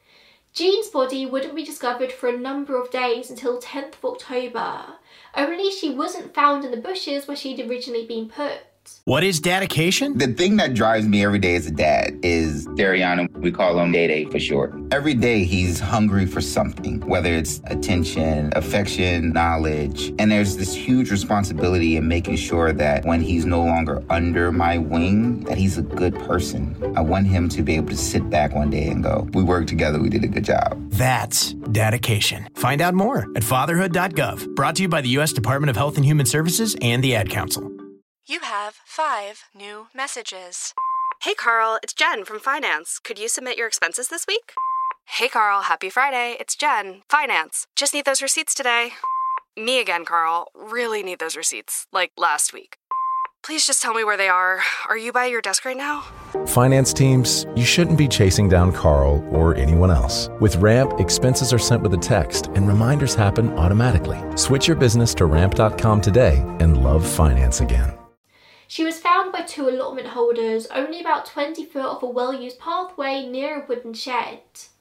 Jean's body wouldn't be discovered for a number of days until 10th of October, only she wasn't found in the bushes where she'd originally been put. What is dedication? The thing that drives me every day as a dad is Dariana. We call him Day for short. Every day he's hungry for something, whether it's attention, affection, knowledge. And there's this huge responsibility in making sure that when he's no longer under my wing, that he's a good person. I want him to be able to sit back one day and go, we worked together, we did a good job. That's dedication. Find out more at fatherhood.gov. Brought to you by the U.S. Department of Health and Human Services and the Ad Council. You have 5 new messages. Hey Carl, it's Jen from Finance. Could you submit your expenses this week? Hey Carl, happy Friday. It's Jen, Finance. Just need those receipts today. Me again, Carl. Really need those receipts, like last week. Please just tell me where they are. Are you by your desk right now? Finance teams, you shouldn't be chasing down Carl or anyone else. With Ramp, expenses are sent with a text and reminders happen automatically. Switch your business to ramp.com today and love finance again. She was found by 2 allotment holders only about 20 foot off a well-used pathway near a wooden shed.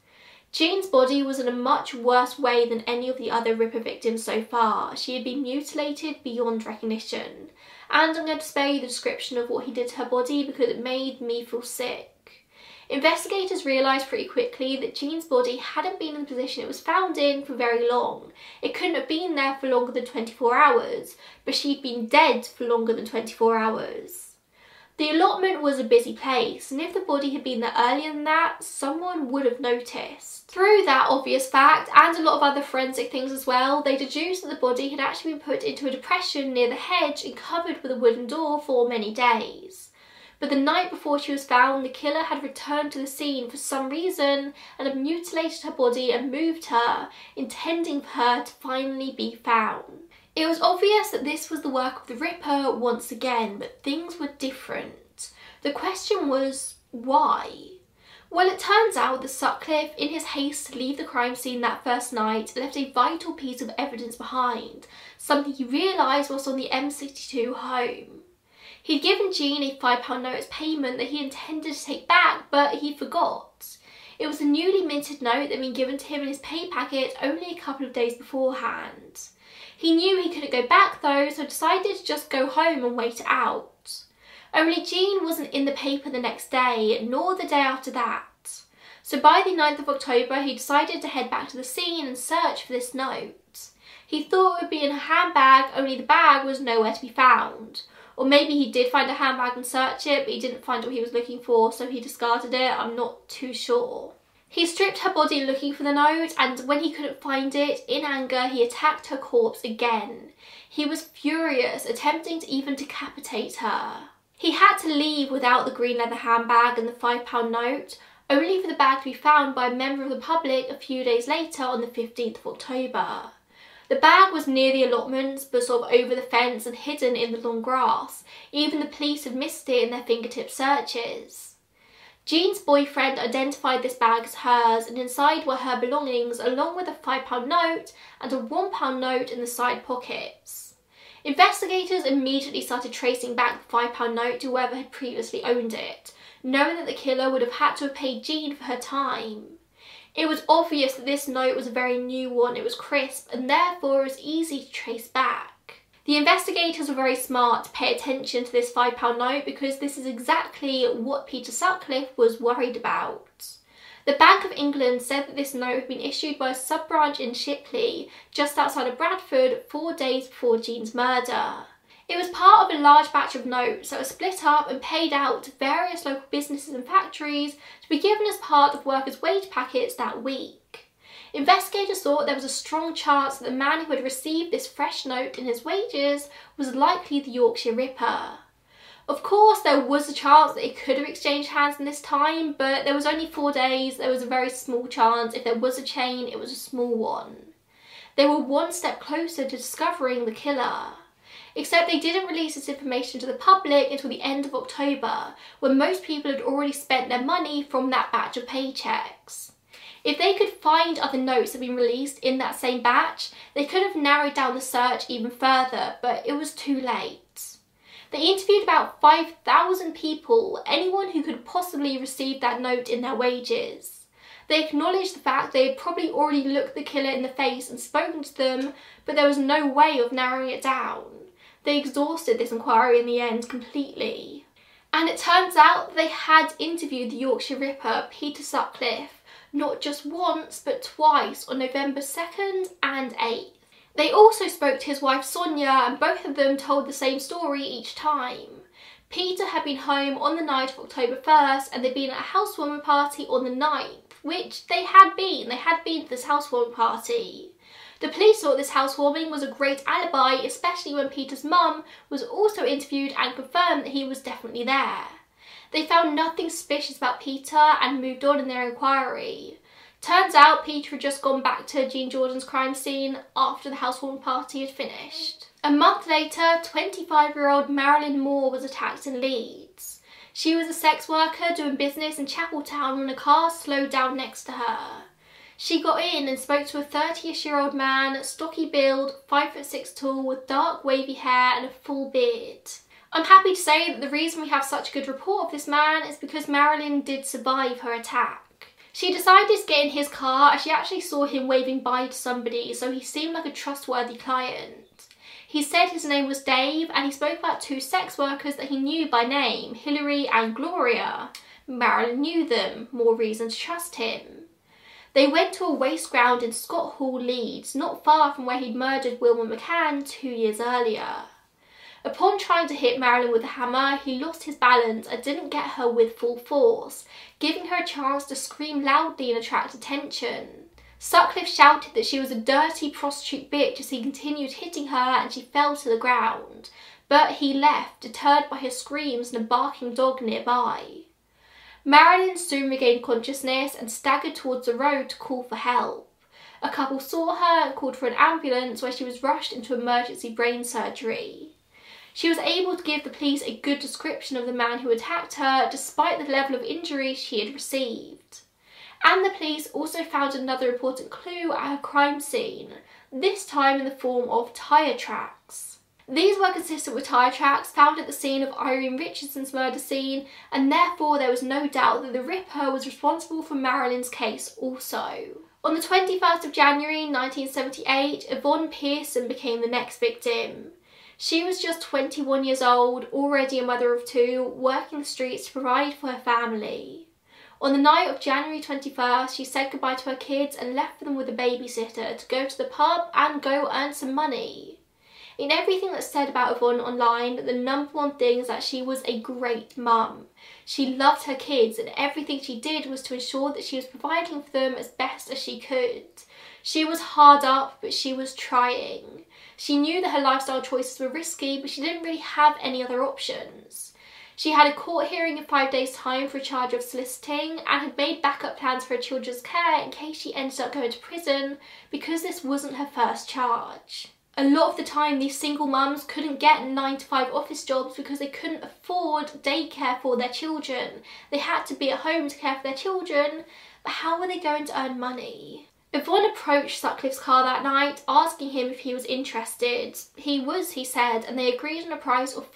Jean's body was in a much worse way than any of the other Ripper victims so far. She had been mutilated beyond recognition. And I'm going to spare you the description of what he did to her body because it made me feel sick. Investigators realised pretty quickly that Jean's body hadn't been in the position it was found in for very long. It couldn't have been there for longer than 24 hours, but she'd been dead for longer than 24 hours. The allotment was a busy place, and if the body had been there earlier than that, someone would have noticed. Through that obvious fact, and a lot of other forensic things as well, they deduced that the body had actually been put into a depression near the hedge and covered with a wooden door for many days. But the night before she was found, the killer had returned to the scene for some reason and had mutilated her body and moved her, intending for her to finally be found. It was obvious that this was the work of the Ripper once again, but things were different. The question was, why? Well, it turns out that Sutcliffe, in his haste to leave the crime scene that first night, left a vital piece of evidence behind, something he realised was on the M62 home. He'd given Jean a £5 note as payment that he intended to take back, but he forgot. It was a newly minted note that had been given to him in his pay packet only a couple of days beforehand. He knew he couldn't go back though, so decided to just go home and wait it out. Only Jean wasn't in the paper the next day, nor the day after that. So by the 9th of October, he decided to head back to the scene and search for this note. He thought it would be in a handbag, only the bag was nowhere to be found. Or maybe he did find a handbag and search it, but he didn't find what he was looking for, so he discarded it. I'm not too sure. He stripped her body looking for the note, and when he couldn't find it, in anger, he attacked her corpse again. He was furious, attempting to even decapitate her. He had to leave without the green leather handbag and the £5 note, only for the bag to be found by a member of the public a few days later on the 15th of October. The bag was near the allotments, but sort of over the fence and hidden in the long grass. Even the police had missed it in their fingertip searches. Jean's boyfriend identified this bag as hers, and inside were her belongings along with a £5 note and a £1 note in the side pockets. Investigators immediately started tracing back the £5 note to whoever had previously owned it, knowing that the killer would have had to have paid Jean for her time. It was obvious that this note was a very new one, it was crisp, and therefore it was easy to trace back. The investigators were very smart to pay attention to this £5 note because this is exactly what Peter Sutcliffe was worried about. The Bank of England said that this note had been issued by a sub-branch in Shipley, just outside of Bradford, 4 days before Jean's murder. It was part of a large batch of notes that were split up and paid out to various local businesses and factories to be given as part of workers' wage packets that week. Investigators thought there was a strong chance that the man who had received this fresh note in his wages was likely the Yorkshire Ripper. Of course, there was a chance that it could have exchanged hands in this time, but there was only 4 days, there was a very small chance. If there was a chain, it was a small one. They were one step closer to discovering the killer. Except they didn't release this information to the public until the end of October, when most people had already spent their money from that batch of paychecks. If they could find other notes that had been released in that same batch, they could have narrowed down the search even further, but it was too late. They interviewed about 5,000 people, anyone who could possibly receive that note in their wages. They acknowledged the fact they had probably already looked the killer in the face and spoken to them, but there was no way of narrowing it down. They exhausted this inquiry in the end completely. And it turns out they had interviewed the Yorkshire Ripper, Peter Sutcliffe, not just once but twice on November 2nd and 8th. They also spoke to his wife Sonia, and both of them told the same story each time. Peter had been home on the night of October 1st and they'd been at a housewarming party on the 9th, which they had been. They had been to this housewarming party. The police thought this housewarming was a great alibi, especially when Peter's mum was also interviewed and confirmed that he was definitely there. They found nothing suspicious about Peter and moved on in their inquiry. Turns out Peter had just gone back to Jean Jordan's crime scene after the housewarming party had finished. A month later, 25-year-old Marilyn Moore was attacked in Leeds. She was a sex worker doing business in Chapeltown when a car slowed down next to her. She got in and spoke to a 30-ish-year-old man, stocky build, 5'6" tall, with dark wavy hair and a full beard. I'm happy to say that the reason we have such a good report of this man is because Marilyn did survive her attack. She decided to get in his car as she actually saw him waving bye to somebody, so he seemed like a trustworthy client. He said his name was Dave and he spoke about 2 sex workers that he knew by name, Hilary and Gloria. Marilyn knew them, more reason to trust him. They went to a waste ground in Scott Hall, Leeds, not far from where he'd murdered Wilma McCann 2 years earlier. Upon trying to hit Marilyn with a hammer, he lost his balance and didn't get her with full force, giving her a chance to scream loudly and attract attention. Sutcliffe shouted that she was a dirty prostitute bitch as he continued hitting her and she fell to the ground, but he left, deterred by her screams and a barking dog nearby. Marilyn soon regained consciousness and staggered towards the road to call for help. A couple saw her and called for an ambulance, where she was rushed into emergency brain surgery. She was able to give the police a good description of the man who attacked her, despite the level of injury she had received. And the police also found another important clue at her crime scene, this time in the form of tyre tracks. These were consistent with tyre tracks found at the scene of Irene Richardson's murder scene, and therefore there was no doubt that the Ripper was responsible for Marilyn's case also. On the 21st of January 1978, Yvonne Pearson became the next victim. She was just 21 years old, already a mother of 2, working the streets to provide for her family. On the night of January 21st, she said goodbye to her kids and left them with a babysitter to go to the pub and go earn some money. In everything that's said about Yvonne online, the number one thing is that she was a great mum. She loved her kids and everything she did was to ensure that she was providing for them as best as she could. She was hard up, but she was trying. She knew that her lifestyle choices were risky, but she didn't really have any other options. She had a court hearing in 5 days' time for a charge of soliciting and had made backup plans for her children's care in case she ended up going to prison, because this wasn't her first charge. A lot of the time, these single mums couldn't get 9-to-5 office jobs because they couldn't afford daycare for their children. They had to be at home to care for their children, but how were they going to earn money? Yvonne approached Sutcliffe's car that night, asking him if he was interested. He was, he said, and they agreed on a price of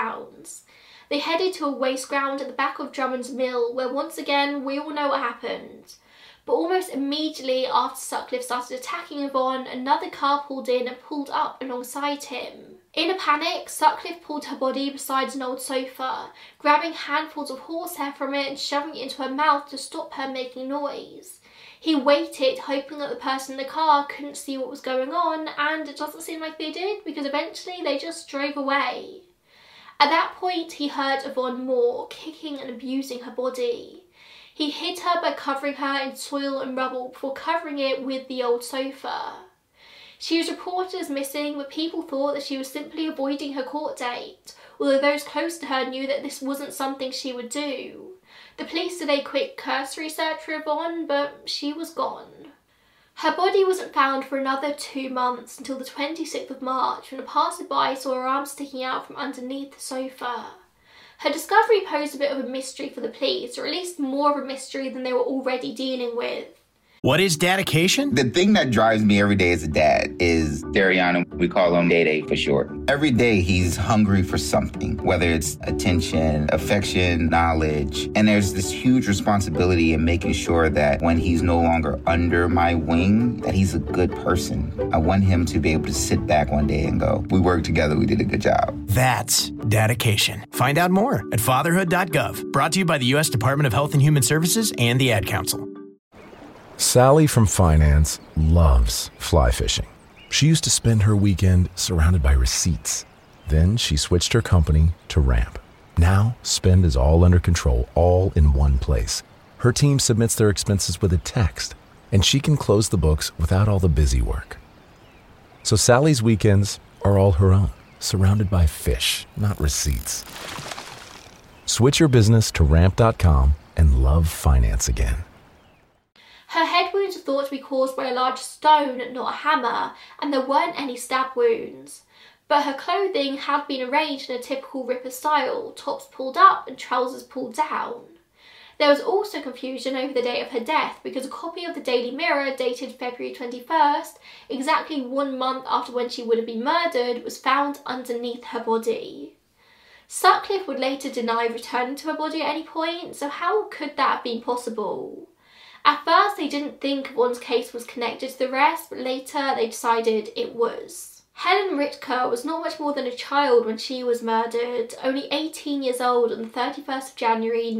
£5. They headed to a waste ground at the back of Drummond's Mill, where once again, we all know what happened. But almost immediately after Sutcliffe started attacking Yvonne, another car pulled in and pulled up alongside him. In a panic, Sutcliffe pulled her body beside an old sofa, grabbing handfuls of horsehair from it and shoving it into her mouth to stop her making noise. He waited, hoping that the person in the car couldn't see what was going on, and it doesn't seem like they did, because eventually they just drove away. At that point, he heard Yvonne Moore kicking and abusing her body. He hit her by covering her in soil and rubble before covering it with the old sofa. She was reported as missing, but people thought that she was simply avoiding her court date, although those close to her knew that this wasn't something she would do. The police did a quick cursory search for Yvonne, but she was gone. Her body wasn't found for another 2 months until the 26th of March, when a passerby saw her arm sticking out from underneath the sofa. Her discovery posed a bit of a mystery for the police, or at least more of a mystery than they were already dealing with. What is dedication? The thing that drives me every day as a dad is Dariana. We call him Day for short. Every day he's hungry for something, whether it's attention, affection, knowledge. And there's this huge responsibility in making sure that when he's no longer under my wing, that he's a good person. I want him to be able to sit back one day and go, we worked together, we did a good job. That's dedication. Find out more at fatherhood.gov. Brought to you by the U.S. Department of Health and Human Services and the Ad Council. Sally from finance loves fly fishing. She used to spend her weekend surrounded by receipts. Then she switched her company to Ramp. Now, spend is all under control, all in one place. Her team submits their expenses with a text, and she can close the books without all the busy work. So Sally's weekends are all her own, surrounded by fish, not receipts. Switch your business to Ramp.com and love finance again. Her head wounds were thought to be caused by a large stone, not a hammer, and there weren't any stab wounds. But her clothing had been arranged in a typical Ripper style, tops pulled up and trousers pulled down. There was also confusion over the date of her death because a copy of the Daily Mirror dated February 21st, exactly 1 month after when she would have been murdered, was found underneath her body. Sutcliffe would later deny returning to her body at any point, so how could that have been possible? At first, they didn't think one's case was connected to the rest, but later they decided it was. Helen Rittker was not much more than a child when she was murdered, only 18 years old on the 31st of January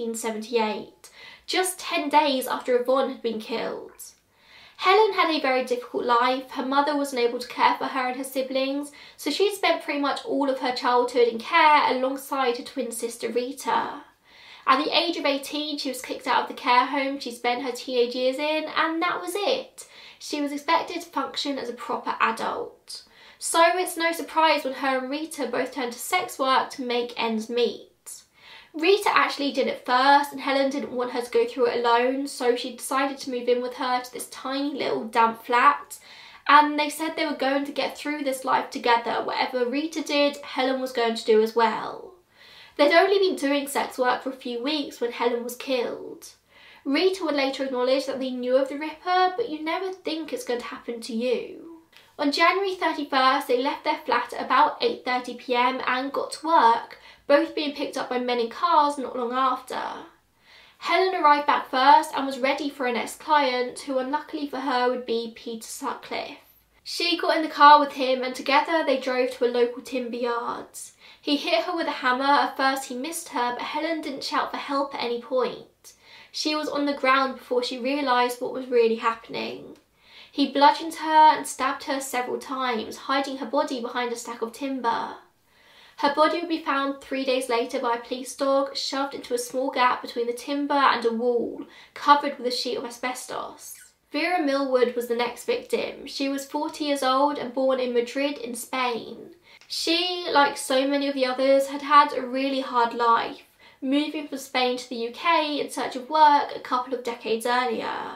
1978, just 10 days after Yvonne had been killed. Helen had a very difficult life. Her mother wasn't able to care for her and her siblings, so she spent pretty much all of her childhood in care alongside her twin sister Rita. At the age of 18, she was kicked out of the care home she spent her teenage years in, and that was it. She was expected to function as a proper adult. So it's no surprise when her and Rita both turned to sex work to make ends meet. Rita actually did it first, and Helen didn't want her to go through it alone, so she decided to move in with her to this tiny little damp flat, and they said they were going to get through this life together. Whatever Rita did, Helen was going to do as well. They'd only been doing sex work for a few weeks when Helen was killed. Rita would later acknowledge that they knew of the Ripper, but you never think it's going to happen to you. On January 31st, they left their flat at about 8:30 p.m. and got to work, both being picked up by men in cars not long after. Helen arrived back first and was ready for her next client, who unluckily for her would be Peter Sutcliffe. She got in the car with him and together they drove to a local timber yard. He hit her with a hammer. At first he missed her, but Helen didn't shout for help at any point. She was on the ground before she realised what was really happening. He bludgeoned her and stabbed her several times, hiding her body behind a stack of timber. Her body would be found 3 days later by a police dog, shoved into a small gap between the timber and a wall, covered with a sheet of asbestos. Vera Millwood was the next victim. She was 40 years old and born in Madrid in Spain. She, like so many of the others, had had a really hard life, moving from Spain to the UK in search of work a couple of decades earlier.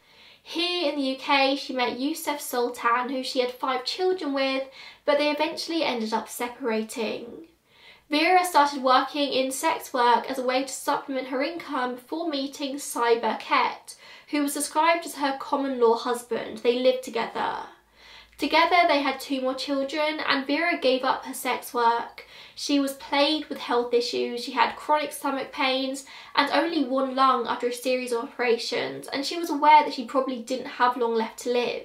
Here in the UK, she met Yusef Sultan, who she had 5 children with, but they eventually ended up separating. Vera started working in sex work as a way to supplement her income before meeting Cy Burkett, who was described as her common-law husband. They lived together. Together they had 2 more children, and Vera gave up her sex work. She was plagued with health issues. She had chronic stomach pains and only 1 lung after a series of operations, and she was aware that she probably didn't have long left to live.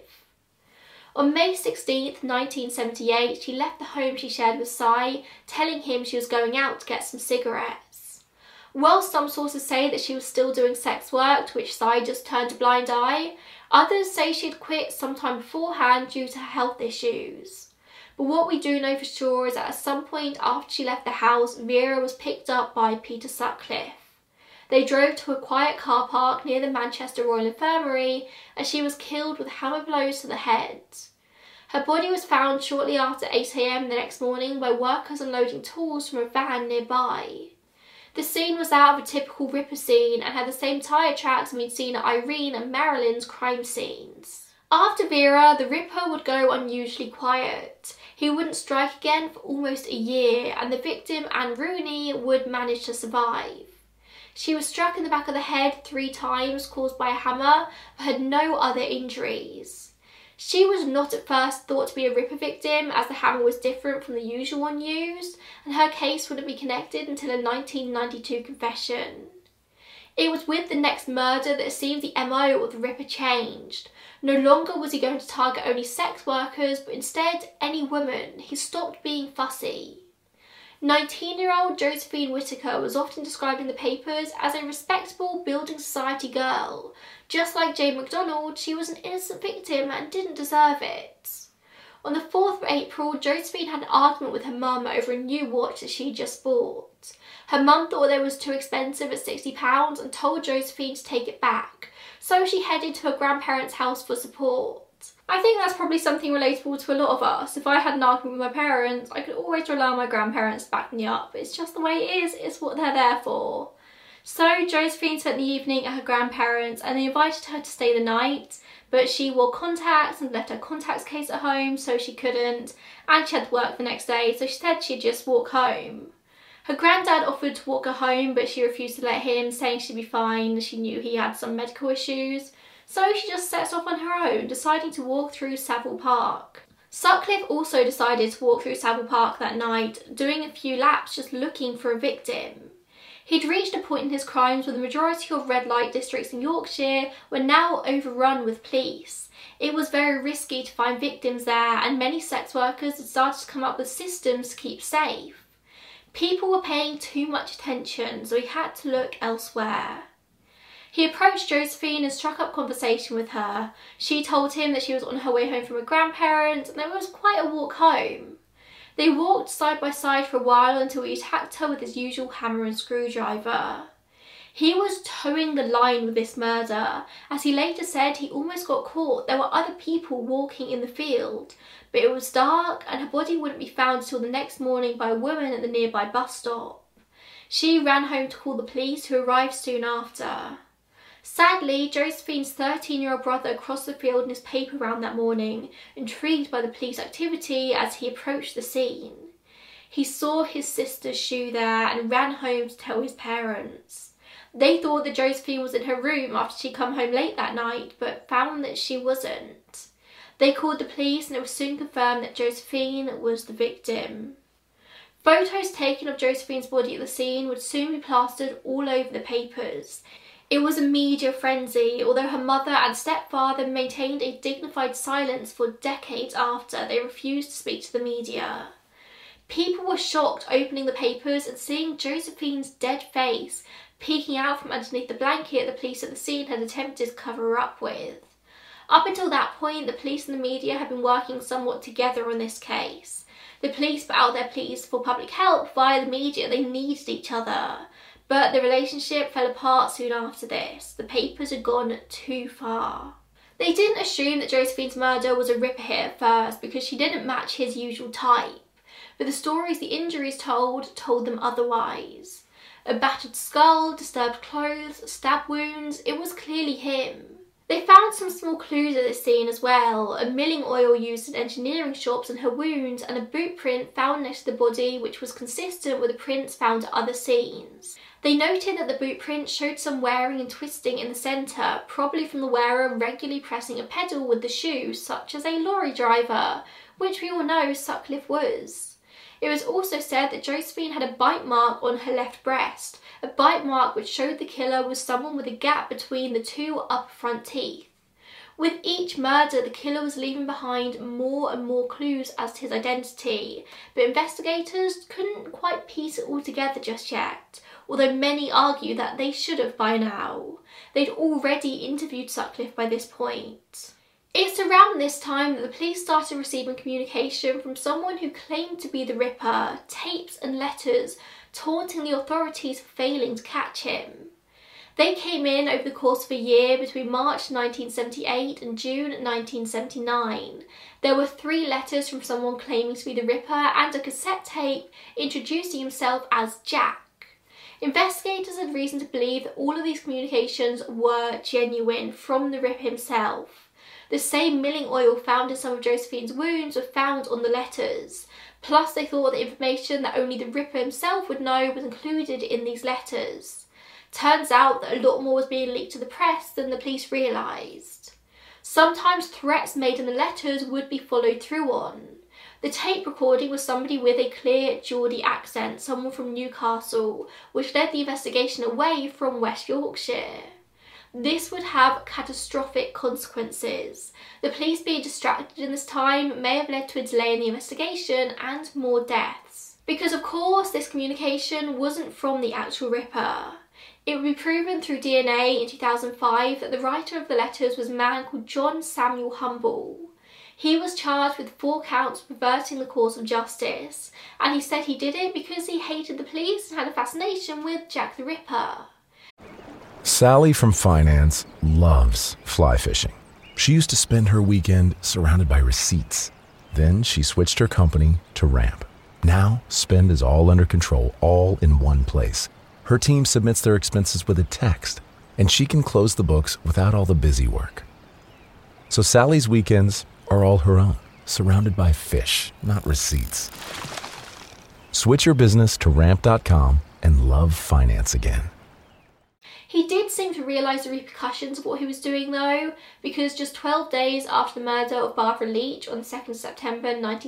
On May 16th, 1978, she left the home she shared with Cy, telling him she was going out to get some cigarettes. While some sources say that she was still doing sex work, to which Cy just turned a blind eye, others say she had quit sometime beforehand due to her health issues. But what we do know for sure is that at some point after she left the house, Vera was picked up by Peter Sutcliffe. They drove to a quiet car park near the Manchester Royal Infirmary, and she was killed with hammer blows to the head. Her body was found shortly after 8 a.m. the next morning by workers unloading tools from a van nearby. The scene was that of a typical Ripper scene and had the same tyre tracks we'd seen at Irene and Marilyn's crime scenes. After Vera, the Ripper would go unusually quiet. He wouldn't strike again for almost a year, and the victim, Anne Rooney, would manage to survive. She was struck in the back of the head 3 times caused by a hammer, but had no other injuries. She was not at first thought to be a Ripper victim, as the hammer was different from the usual one used, and her case wouldn't be connected until a 1992 confession. It was with the next murder that it seemed the MO of the Ripper changed. No longer was he going to target only sex workers, but instead any woman. He stopped being fussy. 19-year-old Josephine Whitaker was often described in the papers as a respectable building society girl. Just like Jane McDonald, she was an innocent victim and didn't deserve it. On the 4th of April, Josephine had an argument with her mum over a new watch that she just bought. Her mum thought it was too expensive at £60 and told Josephine to take it back, so she headed to her grandparents' house for support. I think that's probably something relatable to a lot of us. If I had an argument with my parents, I could always rely on my grandparents to back me up. It's just the way it is, it's what they're there for. So Josephine spent the evening at her grandparents and they invited her to stay the night, but she wore contacts and left her contacts case at home, so she couldn't, and she had to work the next day, so she said she'd just walk home. Her granddad offered to walk her home, but she refused to let him, saying she'd be fine. She knew he had some medical issues. So she just sets off on her own, deciding to walk through Savile Park. Sutcliffe also decided to walk through Savile Park that night, doing a few laps just looking for a victim. He'd reached a point in his crimes where the majority of red light districts in Yorkshire were now overrun with police. It was very risky to find victims there, and many sex workers had started to come up with systems to keep safe. People were paying too much attention, so he had to look elsewhere. He approached Josephine and struck up conversation with her. She told him that she was on her way home from her grandparents and there was quite a walk home. They walked side by side for a while until he attacked her with his usual hammer and screwdriver. He was towing the line with this murder. As he later said, he almost got caught. There were other people walking in the field, but it was dark and her body wouldn't be found until the next morning by a woman at the nearby bus stop. She ran home to call the police, who arrived soon after. Sadly, Josephine's 13-year-old brother crossed the field in his paper round that morning, intrigued by the police activity as he approached the scene. He saw his sister's shoe there and ran home to tell his parents. They thought that Josephine was in her room after she'd come home late that night, but found that she wasn't. They called the police and it was soon confirmed that Josephine was the victim. Photos taken of Josephine's body at the scene would soon be plastered all over the papers. It was a media frenzy, although her mother and stepfather maintained a dignified silence for decades after. They refused to speak to the media. People were shocked opening the papers and seeing Josephine's dead face peeking out from underneath the blanket the police at the scene had attempted to cover her up with. Up until that point, the police and the media had been working somewhat together on this case. The police put out their pleas for public help via the media. They needed each other. But the relationship fell apart soon after this. The papers had gone too far. They didn't assume that Josephine's murder was a Ripper hit at first because she didn't match his usual type. But the stories the injuries told them otherwise. A battered skull, disturbed clothes, stab wounds, it was clearly him. They found some small clues at this scene as well, a milling oil used in engineering shops in her wound and a boot print found next to the body which was consistent with the prints found at other scenes. They noted that the boot print showed some wearing and twisting in the centre, probably from the wearer regularly pressing a pedal with the shoe, such as a lorry driver, which we all know Sutcliffe was. It was also said that Josephine had a bite mark on her left breast, a bite mark which showed the killer was someone with a gap between the 2 upper front teeth. With each murder, the killer was leaving behind more and more clues as to his identity, but investigators couldn't quite piece it all together just yet, although many argue that they should have by now. They'd already interviewed Sutcliffe by this point. It's around this time that the police started receiving communication from someone who claimed to be the Ripper, tapes and letters taunting the authorities for failing to catch him. They came in over the course of a year between March 1978 and June 1979. There were 3 letters from someone claiming to be the Ripper and a cassette tape introducing himself as Jack. Investigators had reason to believe that all of these communications were genuine from the Ripper himself. The same milling oil found in some of Josephine's wounds were found on the letters. Plus, they thought the information that only the Ripper himself would know was included in these letters. Turns out that a lot more was being leaked to the press than the police realised. Sometimes threats made in the letters would be followed through on. The tape recording was somebody with a clear Geordie accent, someone from Newcastle, which led the investigation away from West Yorkshire. This would have catastrophic consequences. The police being distracted in this time may have led to a delay in the investigation and more deaths. Because of course this communication wasn't from the actual Ripper. It would be proven through DNA in 2005 that the writer of the letters was a man called John Samuel Humble. He was charged with 4 counts of perverting the cause of justice, and he said he did it because he hated the police and had a fascination with Jack the Ripper. Sally from finance loves fly fishing. She used to spend her weekend surrounded by receipts. Then she switched her company to Ramp. Now, spend is all under control, all in one place. Her team submits their expenses with a text, and she can close the books without all the busy work. So Sally's weekends are all her own, surrounded by fish, not receipts. Switch your business to Ramp.com and love finance again. He did seem to realise the repercussions of what he was doing though, because just 12 days after the murder of Barbara Leach on the 2nd of September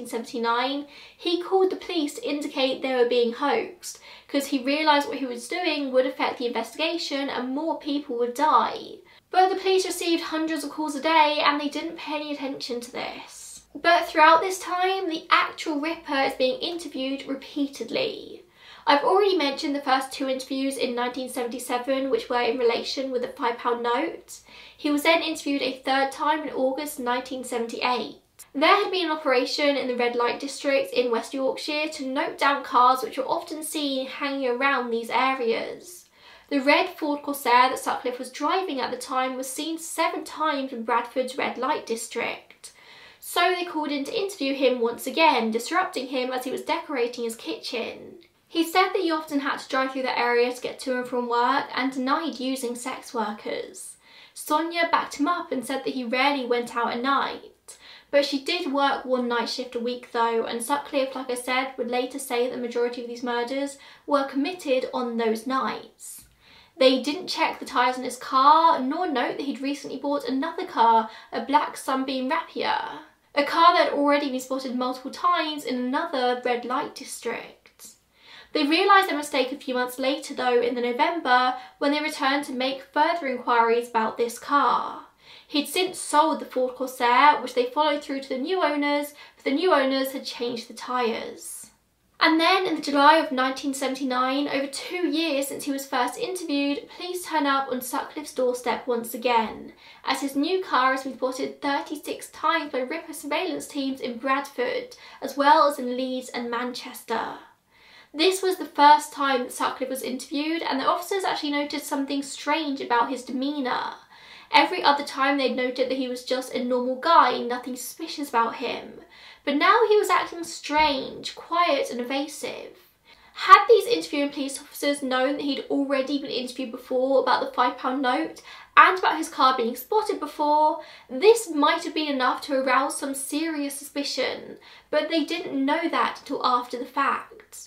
1979, he called the police to indicate they were being hoaxed, because he realised what he was doing would affect the investigation and more people would die. But the police received hundreds of calls a day and they didn't pay any attention to this. But throughout this time, the actual Ripper is being interviewed repeatedly. I've already mentioned the first 2 interviews in 1977, which were in relation with the £5 note. He was then interviewed a 3rd time in August 1978. There had been an operation in the red light district in West Yorkshire to note down cars which were often seen hanging around these areas. The red Ford Corsair that Sutcliffe was driving at the time was seen 7 times in Bradford's red light district. So they called in to interview him once again, disrupting him as he was decorating his kitchen. He said that he often had to drive through the area to get to and from work and denied using sex workers. Sonia backed him up and said that he rarely went out at night. But she did work 1 night shift a week though, and Sutcliffe, like I said, would later say that the majority of these murders were committed on those nights. They didn't check the tyres on his car, nor note that he'd recently bought another car, a black Sunbeam Rapier. A car that had already been spotted multiple times in another red light district. They realised their mistake a few months later though, in the November, when they returned to make further inquiries about this car. He'd since sold the Ford Corsair, which they followed through to the new owners, but the new owners had changed the tyres. And then in July of 1979, over 2 years since he was first interviewed, police turn up on Sutcliffe's doorstep once again, as his new car has been spotted 36 times by Ripper surveillance teams in Bradford, as well as in Leeds and Manchester. This was the first time that Sutcliffe was interviewed, and the officers actually noticed something strange about his demeanour. Every other time they'd noted that he was just a normal guy, nothing suspicious about him. But now he was acting strange, quiet and evasive. Had these interviewing police officers known that he'd already been interviewed before about the £5 note and about his car being spotted before, this might have been enough to arouse some serious suspicion, but they didn't know that until after the fact.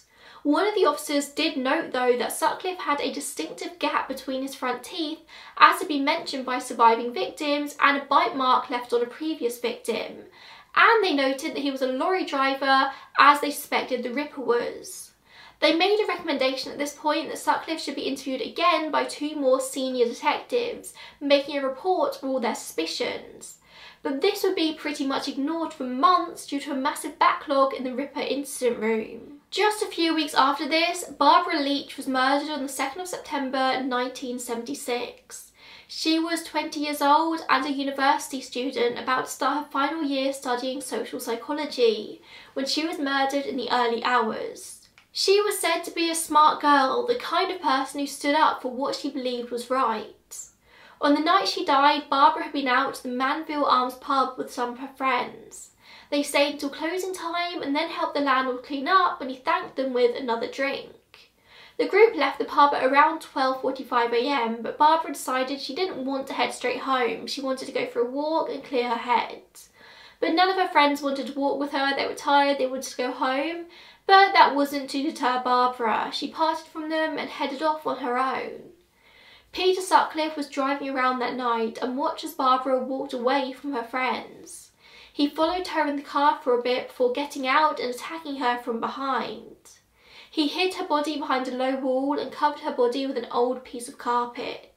One of the officers did note though that Sutcliffe had a distinctive gap between his front teeth, as had been mentioned by surviving victims, and a bite mark left on a previous victim. And they noted that he was a lorry driver, as they suspected the Ripper was. They made a recommendation at this point that Sutcliffe should be interviewed again by 2 more senior detectives, making a report for all their suspicions. But this would be pretty much ignored for months due to a massive backlog in the Ripper incident room. Just a few weeks after this, Barbara Leach was murdered on the 2nd of September 1976. She was 20 years old and a university student about to start her final year studying social psychology when she was murdered in the early hours. She was said to be a smart girl, the kind of person who stood up for what she believed was right. On the night she died, Barbara had been out to the Manville Arms pub with some of her friends. They stayed until closing time and then helped the landlord clean up, and he thanked them with another drink. The group left the pub at around 12:45 AM, but Barbara decided she didn't want to head straight home. She wanted to go for a walk and clear her head. But none of her friends wanted to walk with her. They were tired, they wanted to go home, but that wasn't to deter Barbara. She parted from them and headed off on her own. Peter Sutcliffe was driving around that night and watched as Barbara walked away from her friends. He followed her in the car for a bit before getting out and attacking her from behind. He hid her body behind a low wall and covered her body with an old piece of carpet.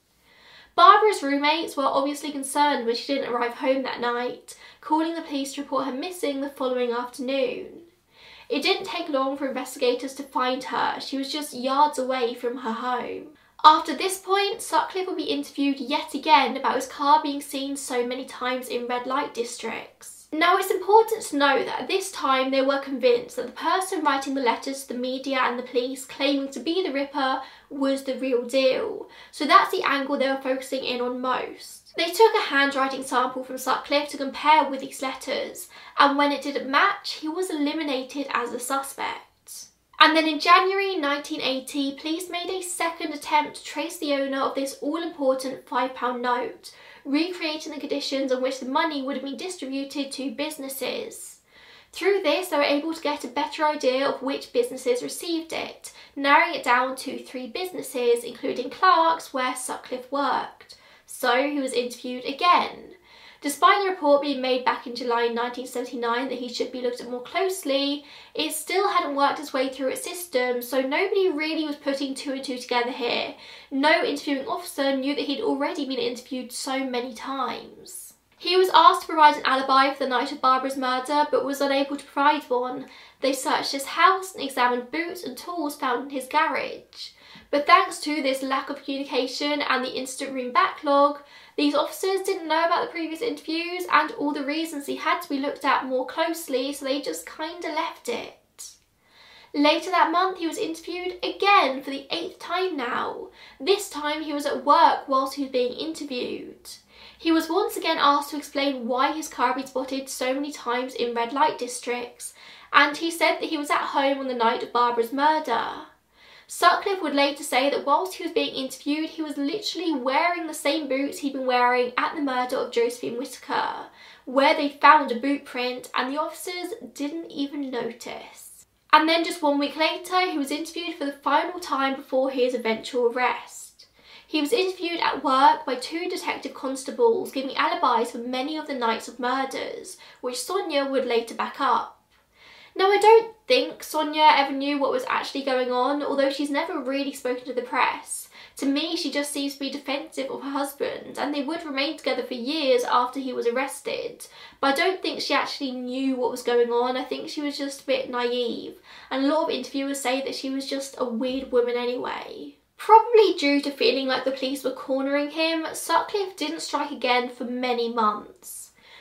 Barbara's roommates were obviously concerned when she didn't arrive home that night, calling the police to report her missing the following afternoon. It didn't take long for investigators to find her. She was just yards away from her home. After this point, Sutcliffe would be interviewed yet again about his car being seen so many times in red light districts. Now, it's important to know that at this time they were convinced that the person writing the letters to the media and the police claiming to be the Ripper was the real deal. So that's the angle they were focusing in on most. They took a handwriting sample from Sutcliffe to compare with these letters, and when it didn't match, he was eliminated as a suspect. And then in January 1980, police made a second attempt to trace the owner of this all-important £5 note, recreating the conditions on which the money would have been distributed to businesses. Through this, they were able to get a better idea of which businesses received it, narrowing it down to 3 businesses, including Clark's, where Sutcliffe worked. So he was interviewed again. Despite the report being made back in July 1979 that he should be looked at more closely, it still hadn't worked its way through its system, so nobody really was putting 2 and 2 together here. No interviewing officer knew that he'd already been interviewed so many times. He was asked to provide an alibi for the night of Barbara's murder, but was unable to provide one. They searched his house and examined boots and tools found in his garage. But thanks to this lack of communication and the incident room backlog, these officers didn't know about the previous interviews and all the reasons he had to be looked at more closely, so they just kinda left it. Later that month, he was interviewed again for the 8th time now. This time he was at work whilst he was being interviewed. He was once again asked to explain why his car had been spotted so many times in red light districts, and he said that he was at home on the night of Barbara's murder. Sutcliffe would later say that whilst he was being interviewed, he was literally wearing the same boots he'd been wearing at the murder of Josephine Whitaker, where they found a boot print and the officers didn't even notice. And then just 1 week later, he was interviewed for the final time before his eventual arrest. He was interviewed at work by 2 detective constables giving alibis for many of the nights of murders, which Sonia would later back up. Now, I don't think Sonia ever knew what was actually going on, although she's never really spoken to the press. To me, she just seems to be defensive of her husband, and they would remain together for years after he was arrested. But I don't think she actually knew what was going on. I think she was just a bit naive, and a lot of interviewers say that she was just a weird woman anyway. Probably due to feeling like the police were cornering him, Sutcliffe didn't strike again for many months.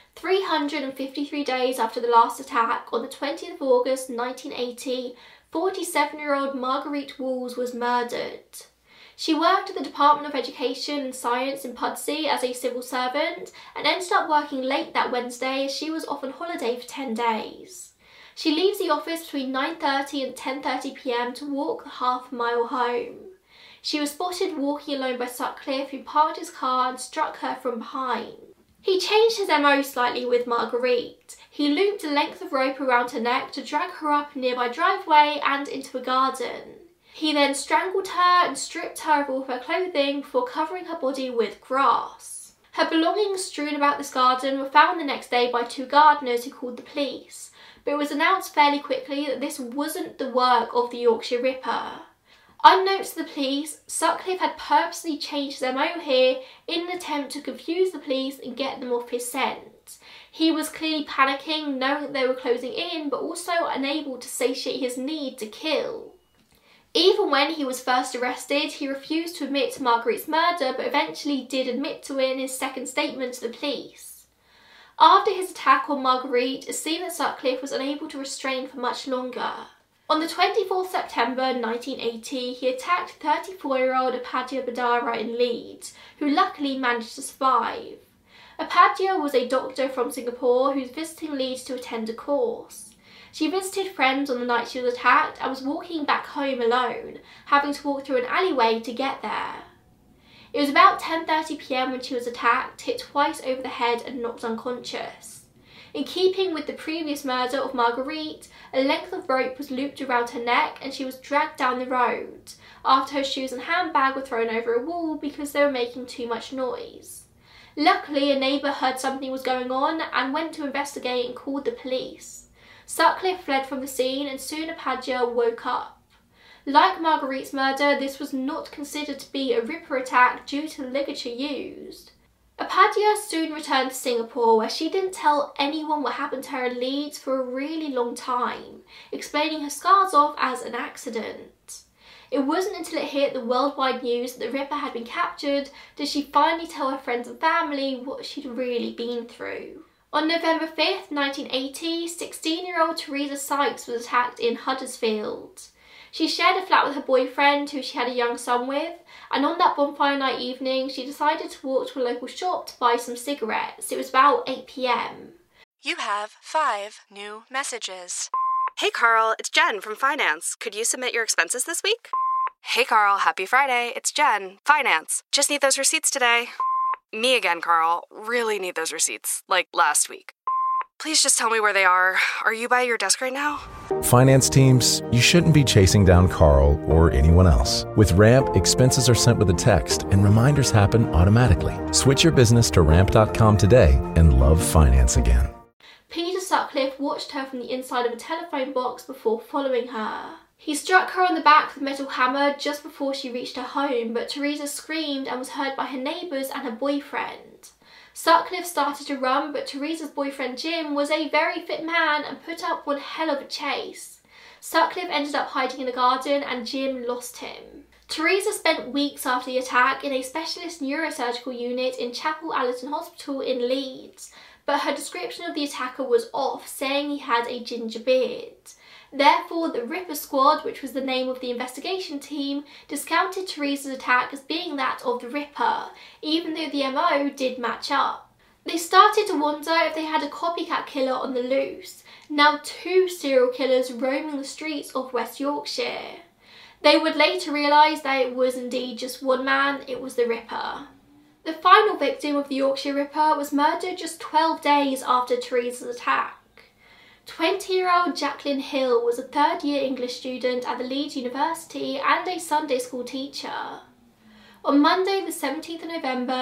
353 days after the last attack, on the 20th of August 1980, 47-year-old Marguerite Walls was murdered. She worked at the Department of Education and Science in Pudsey as a civil servant and ended up working late that Wednesday as she was off on holiday for 10 days. She leaves the office between 9:30 and 10:30 p.m. to walk the half-mile home. She was spotted walking alone by Sutcliffe, who parked his car and struck her from behind. He changed his MO slightly with Marguerite. He looped a length of rope around her neck to drag her up a nearby driveway and into a garden. He then strangled her and stripped her of all of her clothing before covering her body with grass. Her belongings strewn about this garden were found the next day by 2 gardeners who called the police, but it was announced fairly quickly that this wasn't the work of the Yorkshire Ripper. Unbeknownst to the police, Sutcliffe had purposely changed his MO here in an attempt to confuse the police and get them off his scent. He was clearly panicking, knowing that they were closing in, but also unable to satiate his need to kill. Even when he was first arrested, he refused to admit to Marguerite's murder, but eventually did admit to it in his second statement to the police. After his attack on Marguerite, it seemed that Sutcliffe was unable to restrain for much longer. On the 24th September 1980, he attacked 34-year-old Apadya Badara in Leeds, who luckily managed to survive. Apadya was a doctor from Singapore who was visiting Leeds to attend a course. She visited friends on the night she was attacked and was walking back home alone, having to walk through an alleyway to get there. It was about 10:30 p.m. when she was attacked, hit twice over the head and knocked unconscious. In keeping with the previous murder of Marguerite, a length of rope was looped around her neck and she was dragged down the road after her shoes and handbag were thrown over a wall because they were making too much noise. Luckily, a neighbour heard something was going on and went to investigate and called the police. Sutcliffe fled from the scene and soon Apadya woke up. Like Marguerite's murder, this was not considered to be a Ripper attack due to the ligature used. Apadya soon returned to Singapore, where she didn't tell anyone what happened to her in Leeds for a really long time, explaining her scars off as an accident. It wasn't until it hit the worldwide news that the Ripper had been captured did she finally tell her friends and family what she'd really been through. On November 5th, 1980, 16-year-old Teresa Sykes was attacked in Huddersfield. She shared a flat with her boyfriend, who she had a young son with, and on that bonfire night evening, she decided to walk to a local shop to buy some cigarettes. It was about 8 p.m. You have 5 new messages. Hey Carl, it's Jen from Finance. Could you submit your expenses this week? Hey Carl, happy Friday. It's Jen, Finance. Just need those receipts today. Me again, Carl. Really need those receipts, like last week. Please just tell me where they are. Are you by your desk right now? Finance teams, you shouldn't be chasing down Carl or anyone else. With Ramp, expenses are sent with a text and reminders happen automatically. Switch your business to ramp.com today and love finance again. Peter Sutcliffe watched her from the inside of a telephone box before following her. He struck her on the back with a metal hammer just before she reached her home, but Teresa screamed and was heard by her neighbours and her boyfriend. Sutcliffe started to run, but Teresa's boyfriend Jim was a very fit man and put up one hell of a chase. Sutcliffe ended up hiding in a garden and Jim lost him. Teresa spent weeks after the attack in a specialist neurosurgical unit in Chapel Allerton Hospital in Leeds, but her description of the attacker was off, saying he had a ginger beard. Therefore, the Ripper Squad, which was the name of the investigation team, discounted Teresa's attack as being that of the Ripper, even though the MO did match up. They started to wonder if they had a copycat killer on the loose, now 2 serial killers roaming the streets of West Yorkshire. They would later realise that it was indeed just one man, it was the Ripper. The final victim of the Yorkshire Ripper was murdered just 12 days after Teresa's attack. 20-year-old Jacqueline Hill was a third-year English student at the Leeds University and a Sunday school teacher. On Monday the 17th of November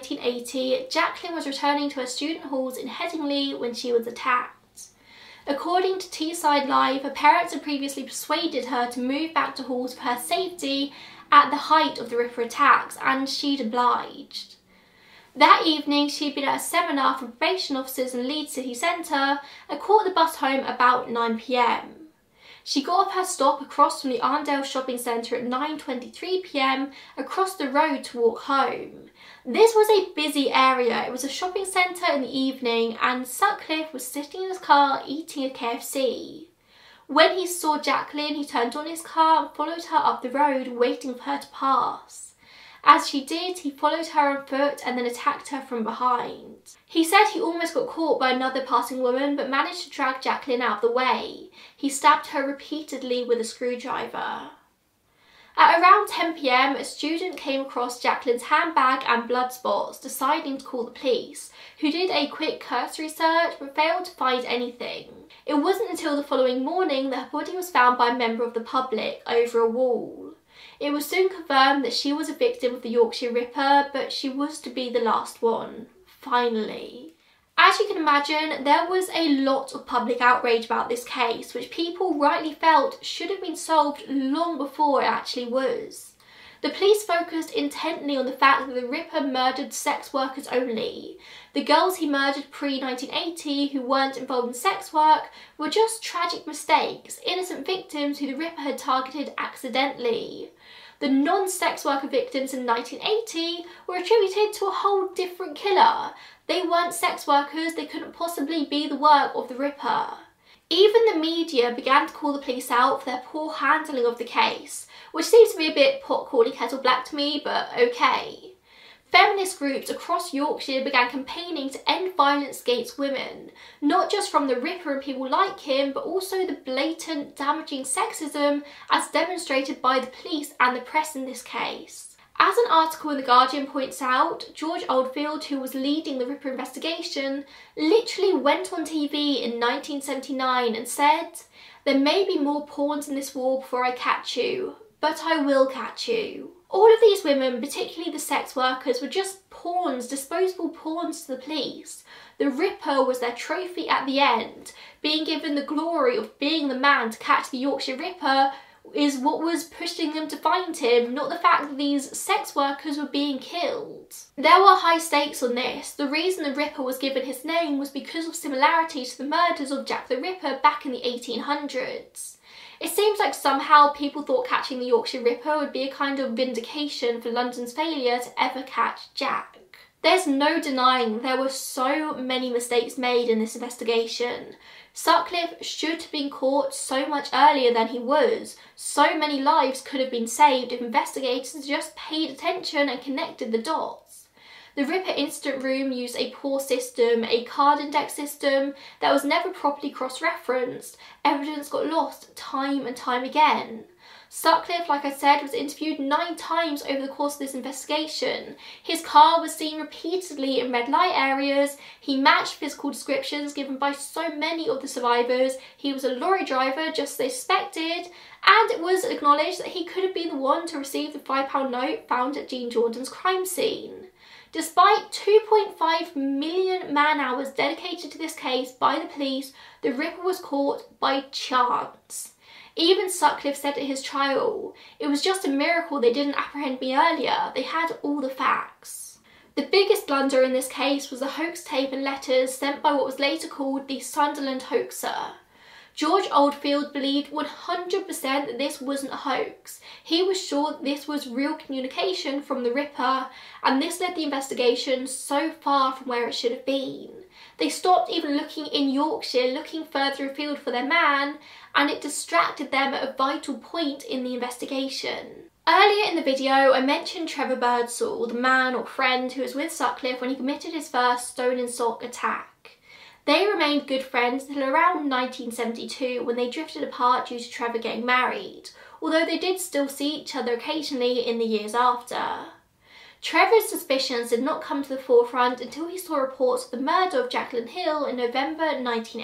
1980, Jacqueline was returning to her student halls in Headingley when she was attacked. According to Teesside Live, her parents had previously persuaded her to move back to halls for her safety at the height of the Ripper attacks, and she'd obliged. That evening, she'd been at a seminar for probation officers in Leeds city centre and caught the bus home about 9 p.m. She got off her stop across from the Arndale shopping centre at 9:23 p.m. across the road to walk home. This was a busy area. It was a shopping centre in the evening and Sutcliffe was sitting in his car eating a KFC. When he saw Jacqueline, he turned on his car and followed her up the road, waiting for her to pass. As she did, he followed her on foot and then attacked her from behind. He said he almost got caught by another passing woman but managed to drag Jacqueline out of the way. He stabbed her repeatedly with a screwdriver. At around 10 p.m, a student came across Jacqueline's handbag and blood spots, deciding to call the police, who did a quick cursory search but failed to find anything. It wasn't until the following morning that her body was found by a member of the public over a wall. It was soon confirmed that she was a victim of the Yorkshire Ripper, but she was to be the last one, finally. As you can imagine, there was a lot of public outrage about this case, which people rightly felt should have been solved long before it actually was. The police focused intently on the fact that the Ripper murdered sex workers only. The girls he murdered pre-1980 who weren't involved in sex work were just tragic mistakes, innocent victims who the Ripper had targeted accidentally. The non-sex worker victims in 1980 were attributed to a whole different killer. They weren't sex workers, they couldn't possibly be the work of the Ripper. Even the media began to call the police out for their poor handling of the case, which seems to be a bit pot calling kettle black to me, but okay. Feminist groups across Yorkshire began campaigning to end violence against women, not just from the Ripper and people like him, but also the blatant, damaging sexism as demonstrated by the police and the press in this case. As an article in The Guardian points out, George Oldfield, who was leading the Ripper investigation, literally went on TV in 1979 and said, "There may be more pawns in this war before I catch you, but I will catch you." All of these women, particularly the sex workers, were just pawns, disposable pawns to the police. The Ripper was their trophy at the end. Being given the glory of being the man to catch the Yorkshire Ripper is what was pushing them to find him, not the fact that these sex workers were being killed. There were high stakes on this. The reason the Ripper was given his name was because of similarities to the murders of Jack the Ripper back in the 1800s. It seems like somehow people thought catching the Yorkshire Ripper would be a kind of vindication for London's failure to ever catch Jack. There's no denying there were so many mistakes made in this investigation. Sutcliffe should have been caught so much earlier than he was. So many lives could have been saved if investigators just paid attention and connected the dots. The Ripper Incident Room used a poor system, a card index system that was never properly cross-referenced. Evidence got lost time and time again. Sutcliffe, like I said, was interviewed 9 times over the course of this investigation. His car was seen repeatedly in red light areas. He matched physical descriptions given by so many of the survivors. He was a lorry driver, just as they suspected, and it was acknowledged that he could have been the one to receive the £5 note found at Jean Jordan's crime scene. Despite 2.5 million man-hours dedicated to this case by the police, the Ripper was caught by chance. Even Sutcliffe said at his trial, "It was just a miracle they didn't apprehend me earlier. They had all the facts." The biggest blunder in this case was the hoax tape and letters sent by what was later called the Sunderland hoaxer. George Oldfield believed 100% that this wasn't a hoax. He was sure that this was real communication from the Ripper, and this led the investigation so far from where it should have been. They stopped even looking in Yorkshire, looking further afield for their man, and it distracted them at a vital point in the investigation. Earlier in the video, I mentioned Trevor Birdsall, the man or friend who was with Sutcliffe when he committed his first stone and sock attack. They remained good friends until around 1972 when they drifted apart due to Trevor getting married, although they did still see each other occasionally in the years after. Trevor's suspicions did not come to the forefront until he saw reports of the murder of Jacqueline Hill in November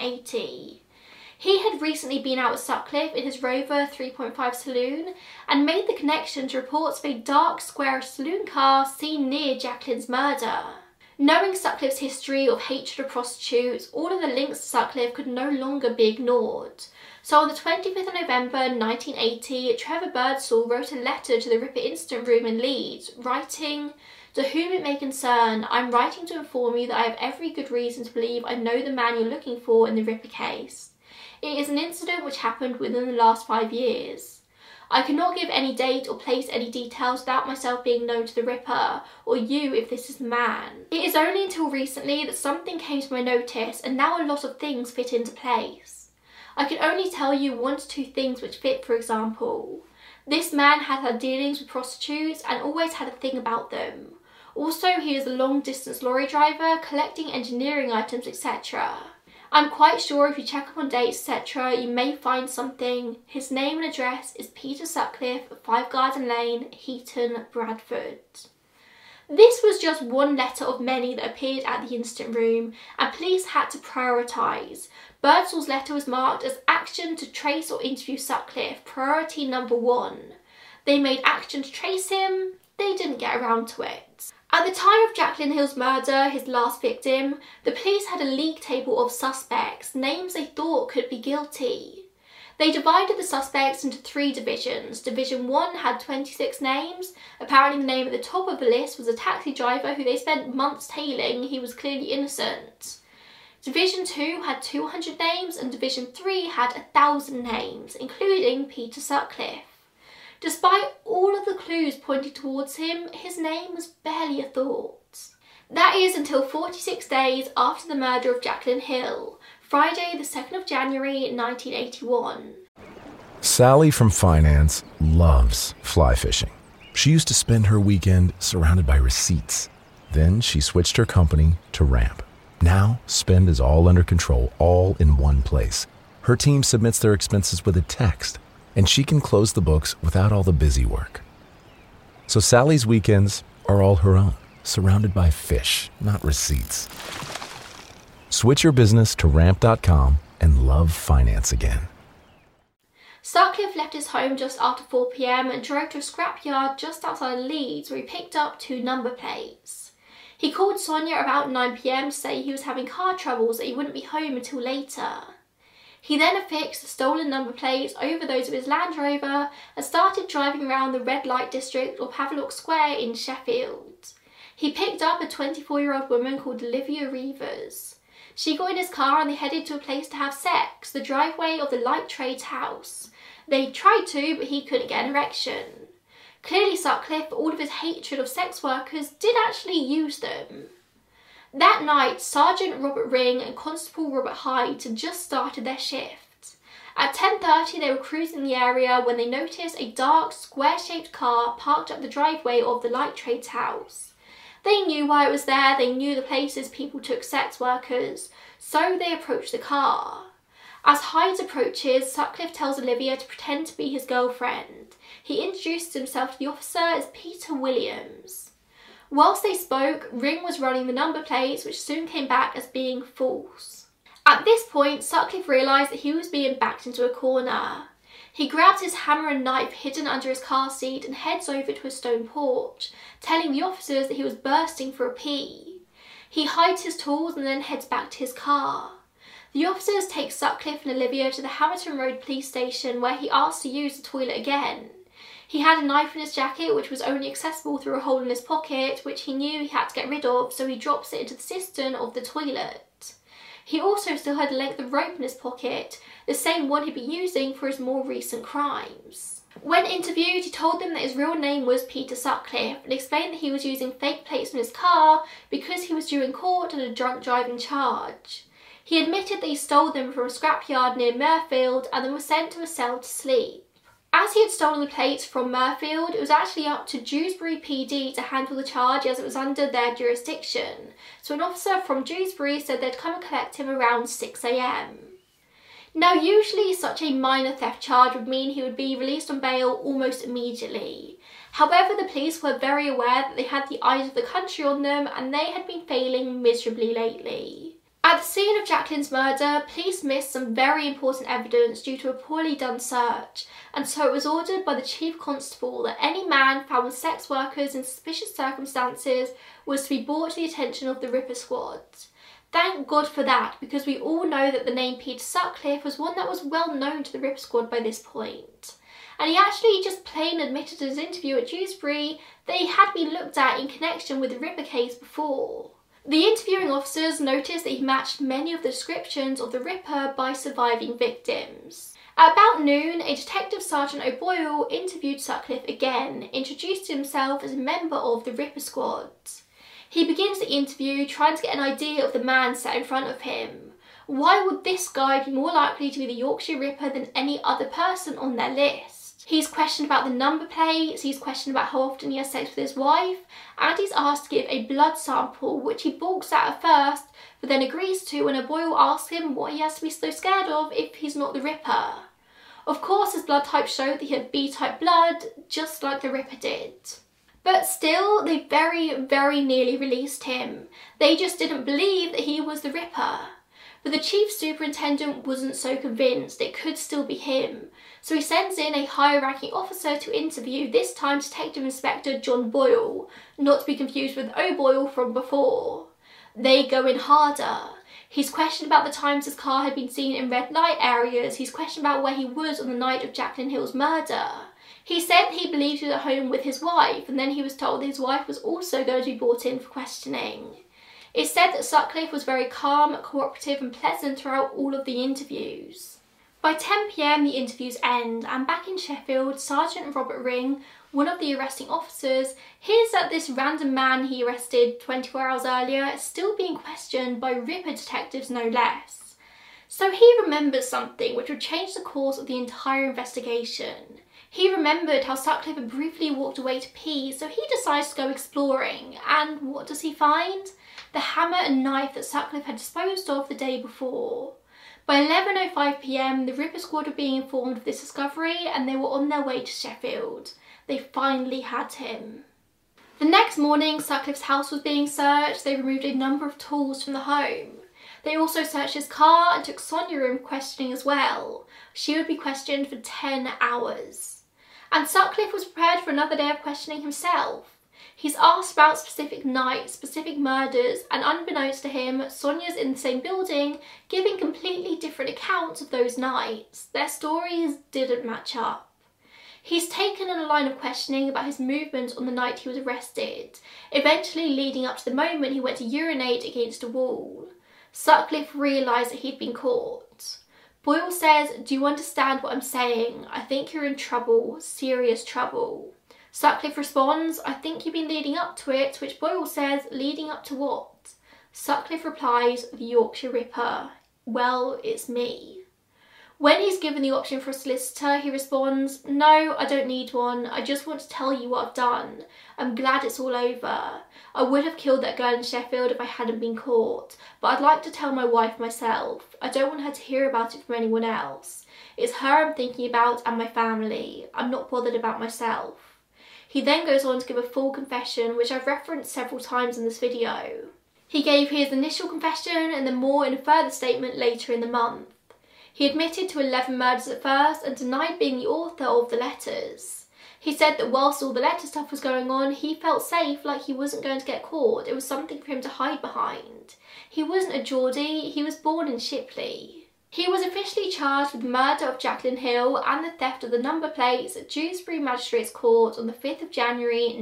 1980. He had recently been out with Sutcliffe in his Rover 3.5 saloon and made the connection to reports of a dark, squarish saloon car seen near Jacqueline's murder. Knowing Sutcliffe's history of hatred of prostitutes, all of the links to Sutcliffe could no longer be ignored. So on the 25th of November 1980, Trevor Birdsall wrote a letter to the Ripper Incident Room in Leeds, writing, "To whom it may concern, I'm writing to inform you that I have every good reason to believe I know the man you're looking for in the Ripper case. It is an incident which happened within the last 5 years. I cannot give any date or place any details without myself being known to the Ripper, or you if this is the man. It is only until recently that something came to my notice, and now a lot of things fit into place. I can only tell you 1 to 2 things which fit, for example. This man had had dealings with prostitutes and always had a thing about them. Also, he is a long-distance lorry driver, collecting engineering items, etc. I'm quite sure if you check up on dates, etc., you may find something. His name and address is Peter Sutcliffe, 5 Garden Lane, Heaton, Bradford." This was just one letter of many that appeared at the incident room, and police had to prioritise. Birdsall's letter was marked as action to trace or interview Sutcliffe, priority number 1. They made action to trace him, they didn't get around to it. At the time of Jacqueline Hill's murder, his last victim, the police had a league table of suspects, names they thought could be guilty. They divided the suspects into 3 divisions. Division 1 had 26 names. Apparently the name at the top of the list was a taxi driver who they spent months tailing. He was clearly innocent. Division 2 had 200 names and Division 3 had 1,000 names, including Peter Sutcliffe. Despite all of the clues pointing towards him, his name was barely a thought. That is until 46 days after the murder of Jacqueline Hill, Friday the 2nd of January 1981. Sally from finance loves fly fishing. She used to spend her weekend surrounded by receipts. Then she switched her company to Ramp. Now, spend is all under control, all in one place. Her team submits their expenses with a text, and she can close the books without all the busy work. So Sally's weekends are all her own, surrounded by fish, not receipts. Switch your business to Ramp.com and love finance again. Sutcliffe left his home just after 4 p.m. and drove to a scrapyard just outside Leeds where he picked up 2 number plates. He called Sonia about 9 p.m. to say he was having car troubles, that he wouldn't be home until later. He then affixed the stolen number plates over those of his Land Rover and started driving around the red light district of Havelock Square in Sheffield. He picked up a 24-year-old woman called Olivia Reevers. She got in his car and they headed to a place to have sex, the driveway of the Light Trades house. They tried to, but he couldn't get an erection. Clearly Sutcliffe, for all of his hatred of sex workers, did actually use them. That night, Sergeant Robert Ring and Constable Robert Hyde had just started their shift. At 10:30 they were cruising the area when they noticed a dark, square-shaped car parked up the driveway of the Light Trades house. They knew why it was there, they knew the places people took sex workers, so they approached the car. As Hyde approaches, Sutcliffe tells Olivia to pretend to be his girlfriend. He introduces himself to the officer as Peter Williams. Whilst they spoke, Ring was running the number plates, which soon came back as being false. At this point, Sutcliffe realised that he was being backed into a corner. He grabs his hammer and knife hidden under his car seat and heads over to a stone porch, telling the officers that he was bursting for a pee. He hides his tools and then heads back to his car. The officers take Sutcliffe and Olivia to the Hamilton Road police station where he asks to use the toilet again. He had a knife in his jacket which was only accessible through a hole in his pocket, which he knew he had to get rid of, so he drops it into the cistern of the toilet. He also still had a length of rope in his pocket, the same one he'd been using for his more recent crimes. When interviewed, he told them that his real name was Peter Sutcliffe and explained that he was using fake plates in his car because he was due in court on a drunk driving charge. He admitted that he stole them from a scrapyard near Mirfield and then was sent to a cell to sleep. As he had stolen the plates from Mirfield, it was actually up to Dewsbury PD to handle the charge as it was under their jurisdiction, so an officer from Dewsbury said they'd come and collect him around 6 a.m. Now usually such a minor theft charge would mean he would be released on bail almost immediately. However, the police were very aware that they had the eyes of the country on them and they had been failing miserably lately. At the scene of Jacqueline's murder, police missed some very important evidence due to a poorly done search, and so it was ordered by the Chief Constable that any man found with sex workers in suspicious circumstances was to be brought to the attention of the Ripper Squad. Thank God for that, because we all know that the name Peter Sutcliffe was one that was well known to the Ripper Squad by this point. And he actually just plain admitted in his interview at Dewsbury that he had been looked at in connection with the Ripper case before. The interviewing officers noticed that he matched many of the descriptions of the Ripper by surviving victims. At about noon, a Detective Sergeant O'Boyle interviewed Sutcliffe again, introduced himself as a member of the Ripper Squad. He begins the interview trying to get an idea of the man sat in front of him. Why would this guy be more likely to be the Yorkshire Ripper than any other person on their list? He's questioned about the number plates, he's questioned about how often he has sex with his wife, and he's asked to give a blood sample, which he balks at first, but then agrees to when O'Boyle asks him what he has to be so scared of if he's not the Ripper. Of course, his blood type showed that he had B-type blood, just like the Ripper did. But still, they very, very nearly released him. They just didn't believe that he was the Ripper. But the Chief Superintendent wasn't so convinced it could still be him, so he sends in a higher-ranking officer to interview, this time Detective Inspector John Boyle, not to be confused with O'Boyle from before. They go in harder. He's questioned about the times his car had been seen in red light areas, he's questioned about where he was on the night of Jacqueline Hill's murder. He said he believed he was at home with his wife, and then he was told that his wife was also going to be brought in for questioning. It's said that Sutcliffe was very calm, cooperative and pleasant throughout all of the interviews. By 10 p.m. the interviews end, and back in Sheffield, Sergeant Robert Ring, one of the arresting officers, hears that this random man he arrested 24 hours earlier is still being questioned by Ripper detectives no less. So he remembers something which would change the course of the entire investigation. He remembered how Sutcliffe had briefly walked away to pee, so he decides to go exploring, and what does he find? The hammer and knife that Sutcliffe had disposed of the day before. By 11:05 p.m, the Ripper Squad were being informed of this discovery and they were on their way to Sheffield. They finally had him. The next morning, Sutcliffe's house was being searched. They removed a number of tools from the home. They also searched his car and took Sonia in questioning as well. She would be questioned for 10 hours. And Sutcliffe was prepared for another day of questioning himself. He's asked about specific nights, specific murders, and unbeknownst to him, Sonia's in the same building, giving completely different accounts of those nights. Their stories didn't match up. He's taken on a line of questioning about his movements on the night he was arrested, eventually leading up to the moment he went to urinate against a wall. Sutcliffe realised that he'd been caught. Boyle says, "Do you understand what I'm saying? I think you're in trouble, serious trouble." Sutcliffe responds, "I think you've been leading up to it," to which Boyle says, "Leading up to what?" Sutcliffe replies, "The Yorkshire Ripper. Well, it's me." When he's given the option for a solicitor, he responds, "No, I don't need one. I just want to tell you what I've done. I'm glad it's all over. I would have killed that girl in Sheffield if I hadn't been caught, but I'd like to tell my wife myself. I don't want her to hear about it from anyone else. It's her I'm thinking about and my family. I'm not bothered about myself." He then goes on to give a full confession, which I've referenced several times in this video. He gave his initial confession and then more in a further statement later in the month. He admitted to 11 murders at first and denied being the author of the letters. He said that whilst all the letter stuff was going on, he felt safe, like he wasn't going to get caught. It was something for him to hide behind. He wasn't a Geordie, he was born in Shipley. He was officially charged with the murder of Jacqueline Hill and the theft of the number plates at Dewsbury Magistrates Court on the 5th of January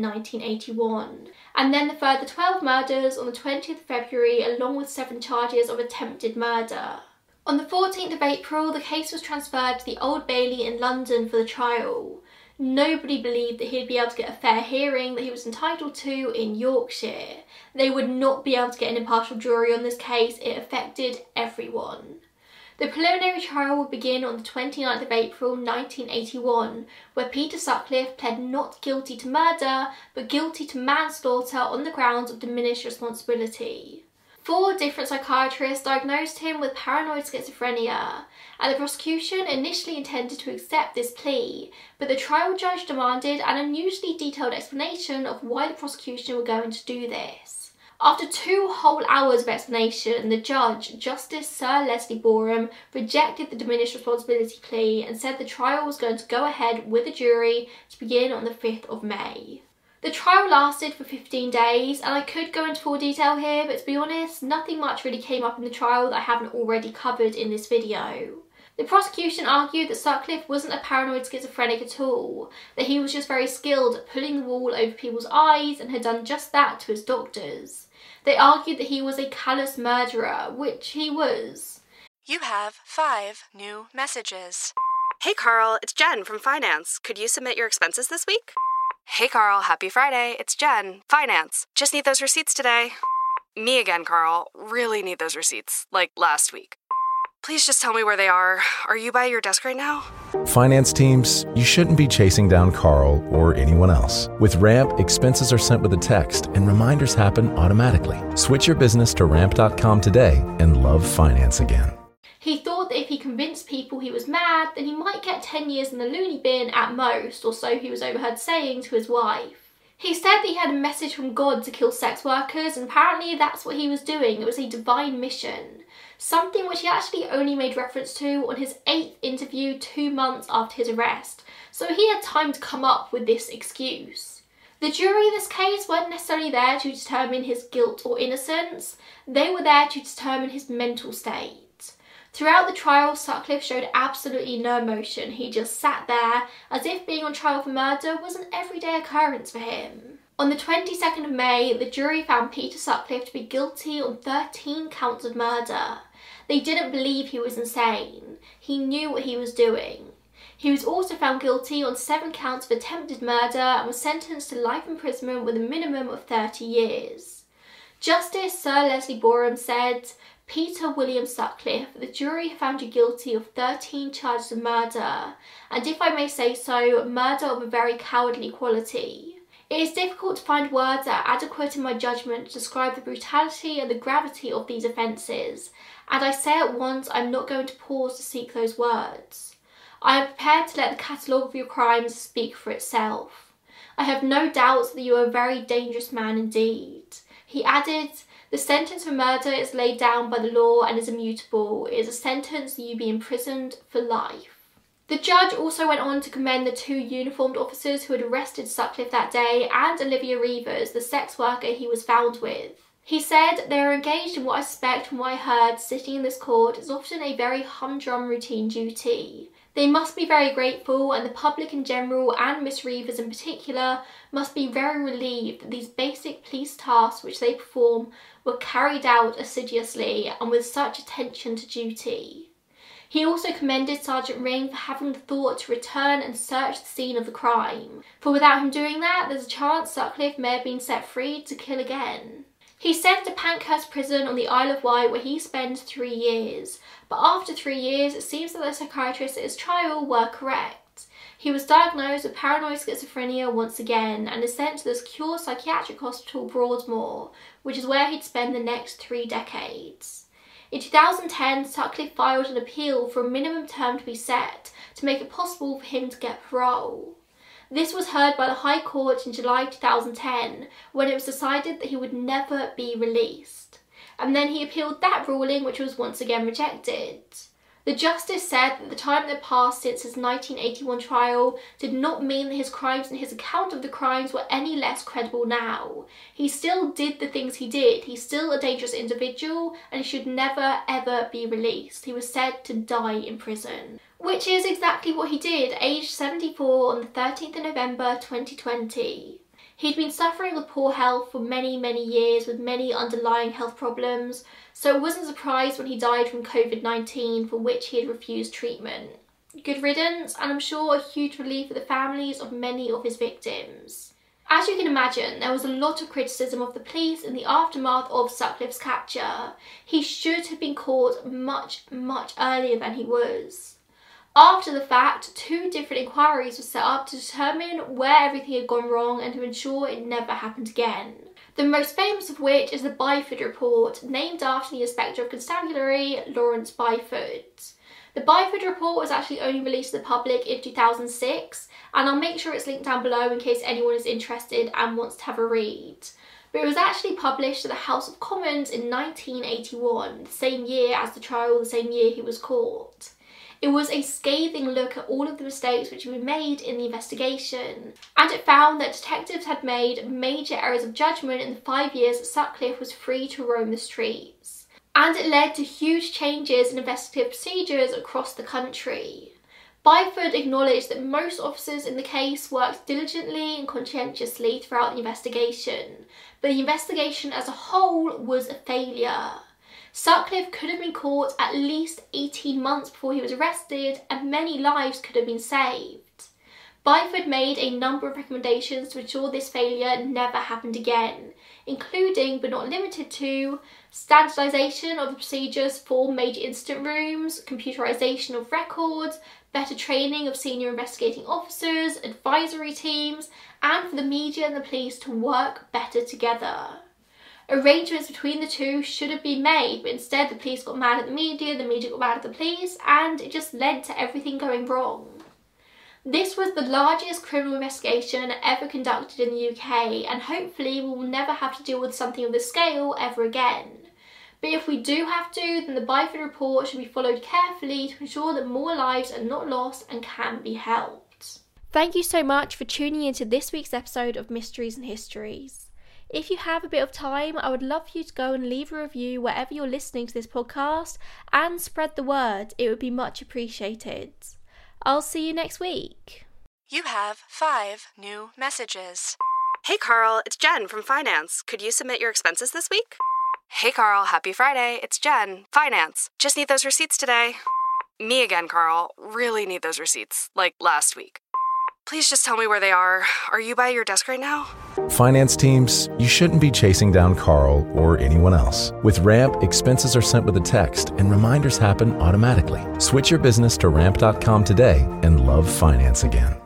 1981, and then the further 12 murders on the 20th of February along with 7 charges of attempted murder. On the 14th of April, the case was transferred to the Old Bailey in London for the trial. Nobody believed that he'd be able to get a fair hearing that he was entitled to in Yorkshire. They would not be able to get an impartial jury on this case. It affected everyone. The preliminary trial will begin on the 29th of April 1981, where Peter Sutcliffe pled not guilty to murder, but guilty to manslaughter on the grounds of diminished responsibility. 4 different psychiatrists diagnosed him with paranoid schizophrenia, and the prosecution initially intended to accept this plea, but the trial judge demanded an unusually detailed explanation of why the prosecution were going to do this. After 2 whole hours of explanation, the judge, Justice Sir Leslie Boreham, rejected the diminished responsibility plea and said the trial was going to go ahead with a jury to begin on the 5th of May. The trial lasted for 15 days, and I could go into full detail here, but to be honest, nothing much really came up in the trial that I haven't already covered in this video. The prosecution argued that Sutcliffe wasn't a paranoid schizophrenic at all, that he was just very skilled at pulling the wool over people's eyes and had done just that to his doctors. They argued that he was a callous murderer, which he was. You have 5 new messages. Hey Carl, it's Jen from Finance. Could you submit your expenses this week? Hey Carl, happy Friday. It's Jen, Finance. Just need those receipts today. Me again, Carl. Really need those receipts, like last week. Please just tell me where they are. Are you by your desk right now? Finance teams, you shouldn't be chasing down Carl or anyone else. With Ramp, expenses are sent with a text and reminders happen automatically. Switch your business to ramp.com today and love finance again. He thought that if he convinced people he was mad, then he might get 10 years in the loony bin at most, or so he was overheard saying to his wife. He said that he had a message from God to kill sex workers, and apparently that's what he was doing. It was a divine mission. Something which he actually only made reference to on his 8th interview 2 months after his arrest, so he had time to come up with this excuse. The jury in this case weren't necessarily there to determine his guilt or innocence, they were there to determine his mental state. Throughout the trial, Sutcliffe showed absolutely no emotion. He just sat there as if being on trial for murder was an everyday occurrence for him. On the 22nd of May, the jury found Peter Sutcliffe to be guilty on 13 counts of murder. They didn't believe he was insane. He knew what he was doing. He was also found guilty on 7 counts of attempted murder and was sentenced to life imprisonment with a minimum of 30 years. Justice Sir Leslie Boreham said, "Peter William Sutcliffe, the jury found you guilty of 13 charges of murder, and if I may say so, murder of a very cowardly quality. It is difficult to find words that are adequate in my judgment to describe the brutality and the gravity of these offences, and I say at once I am not going to pause to seek those words. I am prepared to let the catalogue of your crimes speak for itself. I have no doubts that you are a very dangerous man indeed. He added, the sentence for murder is laid down by the law and is immutable. It is a sentence that you be imprisoned for life. The judge also went on to commend the 2 uniformed officers who had arrested Sutcliffe that day and Olivia Reivers, the sex worker he was found with. He said, they are engaged in what I suspect from what I heard sitting in this court is often a very humdrum routine duty. They must be very grateful, and the public in general and Miss Reivers in particular must be very relieved that these basic police tasks which they perform were carried out assiduously and with such attention to duty. He also commended Sergeant Ring for having the thought to return and search the scene of the crime, for without him doing that, there's a chance Sutcliffe may have been set free to kill again. He's sent to Pankhurst Prison on the Isle of Wight where he spent 3 years, but after 3 years it seems that the psychiatrists at his trial were correct. He was diagnosed with paranoid schizophrenia once again and is sent to the Secure Psychiatric Hospital Broadmoor, which is where he'd spend the next 3 decades. In 2010, Sutcliffe filed an appeal for a minimum term to be set to make it possible for him to get parole. This was heard by the High Court in July 2010 when it was decided that he would never be released. And then he appealed that ruling, which was once again rejected. The justice said that the time that passed since his 1981 trial did not mean that his crimes and his account of the crimes were any less credible now. He still did the things he did. He's still a dangerous individual and he should never ever be released. He was said to die in prison. Which is exactly what he did, aged 74 on the 13th of November 2020. He'd been suffering with poor health for many years with many underlying health problems, so it wasn't surprised when he died from COVID-19, for which he had refused treatment. Good riddance, and I'm sure a huge relief for the families of many of his victims. As you can imagine, there was a lot of criticism of the police in the aftermath of Sutcliffe's capture. He should have been caught much earlier than he was. After the fact, 2 different inquiries were set up to determine where everything had gone wrong and to ensure it never happened again. The most famous of which is the Byford Report, named after the Inspector of Constabulary, Lawrence Byford. The Byford Report was actually only released to the public in 2006, and I'll make sure it's linked down below in case anyone is interested and wants to have a read. But it was actually published to the House of Commons in 1981, the same year as the trial, the same year he was caught. It was a scathing look at all of the mistakes which had been made in the investigation, and it found that detectives had made major errors of judgment in the 5 years that Sutcliffe was free to roam the streets. And it led to huge changes in investigative procedures across the country. Byford acknowledged that most officers in the case worked diligently and conscientiously throughout the investigation, but the investigation as a whole was a failure. Sutcliffe could have been caught at least 18 months before he was arrested, and many lives could have been saved. Byford made a number of recommendations to ensure this failure never happened again, including, but not limited to, standardisation of the procedures for major incident rooms, computerisation of records, better training of senior investigating officers, advisory teams, and for the media and the police to work better together. Arrangements between the 2 should have been made, but instead the police got mad at the media got mad at the police, and it just led to everything going wrong. This was the largest criminal investigation ever conducted in the UK, and hopefully we will never have to deal with something of this scale ever again. But if we do have to, then the Byford Report should be followed carefully to ensure that more lives are not lost and can be helped. Thank you so much for tuning into this week's episode of Mysteries and Histories. If you have a bit of time, I would love for you to go and leave a review wherever you're listening to this podcast and spread the word. It would be much appreciated. I'll see you next week. You have 5 new messages. Hey Carl, it's Jen from Finance. Could you submit your expenses this week? Hey Carl, happy Friday. It's Jen, Finance. Just need those receipts today. Me again, Carl. Really need those receipts, like last week. Please just tell me where they are. Are you by your desk right now? Finance teams, you shouldn't be chasing down Carl or anyone else. With Ramp, expenses are sent with a text and reminders happen automatically. Switch your business to ramp.com today and love finance again.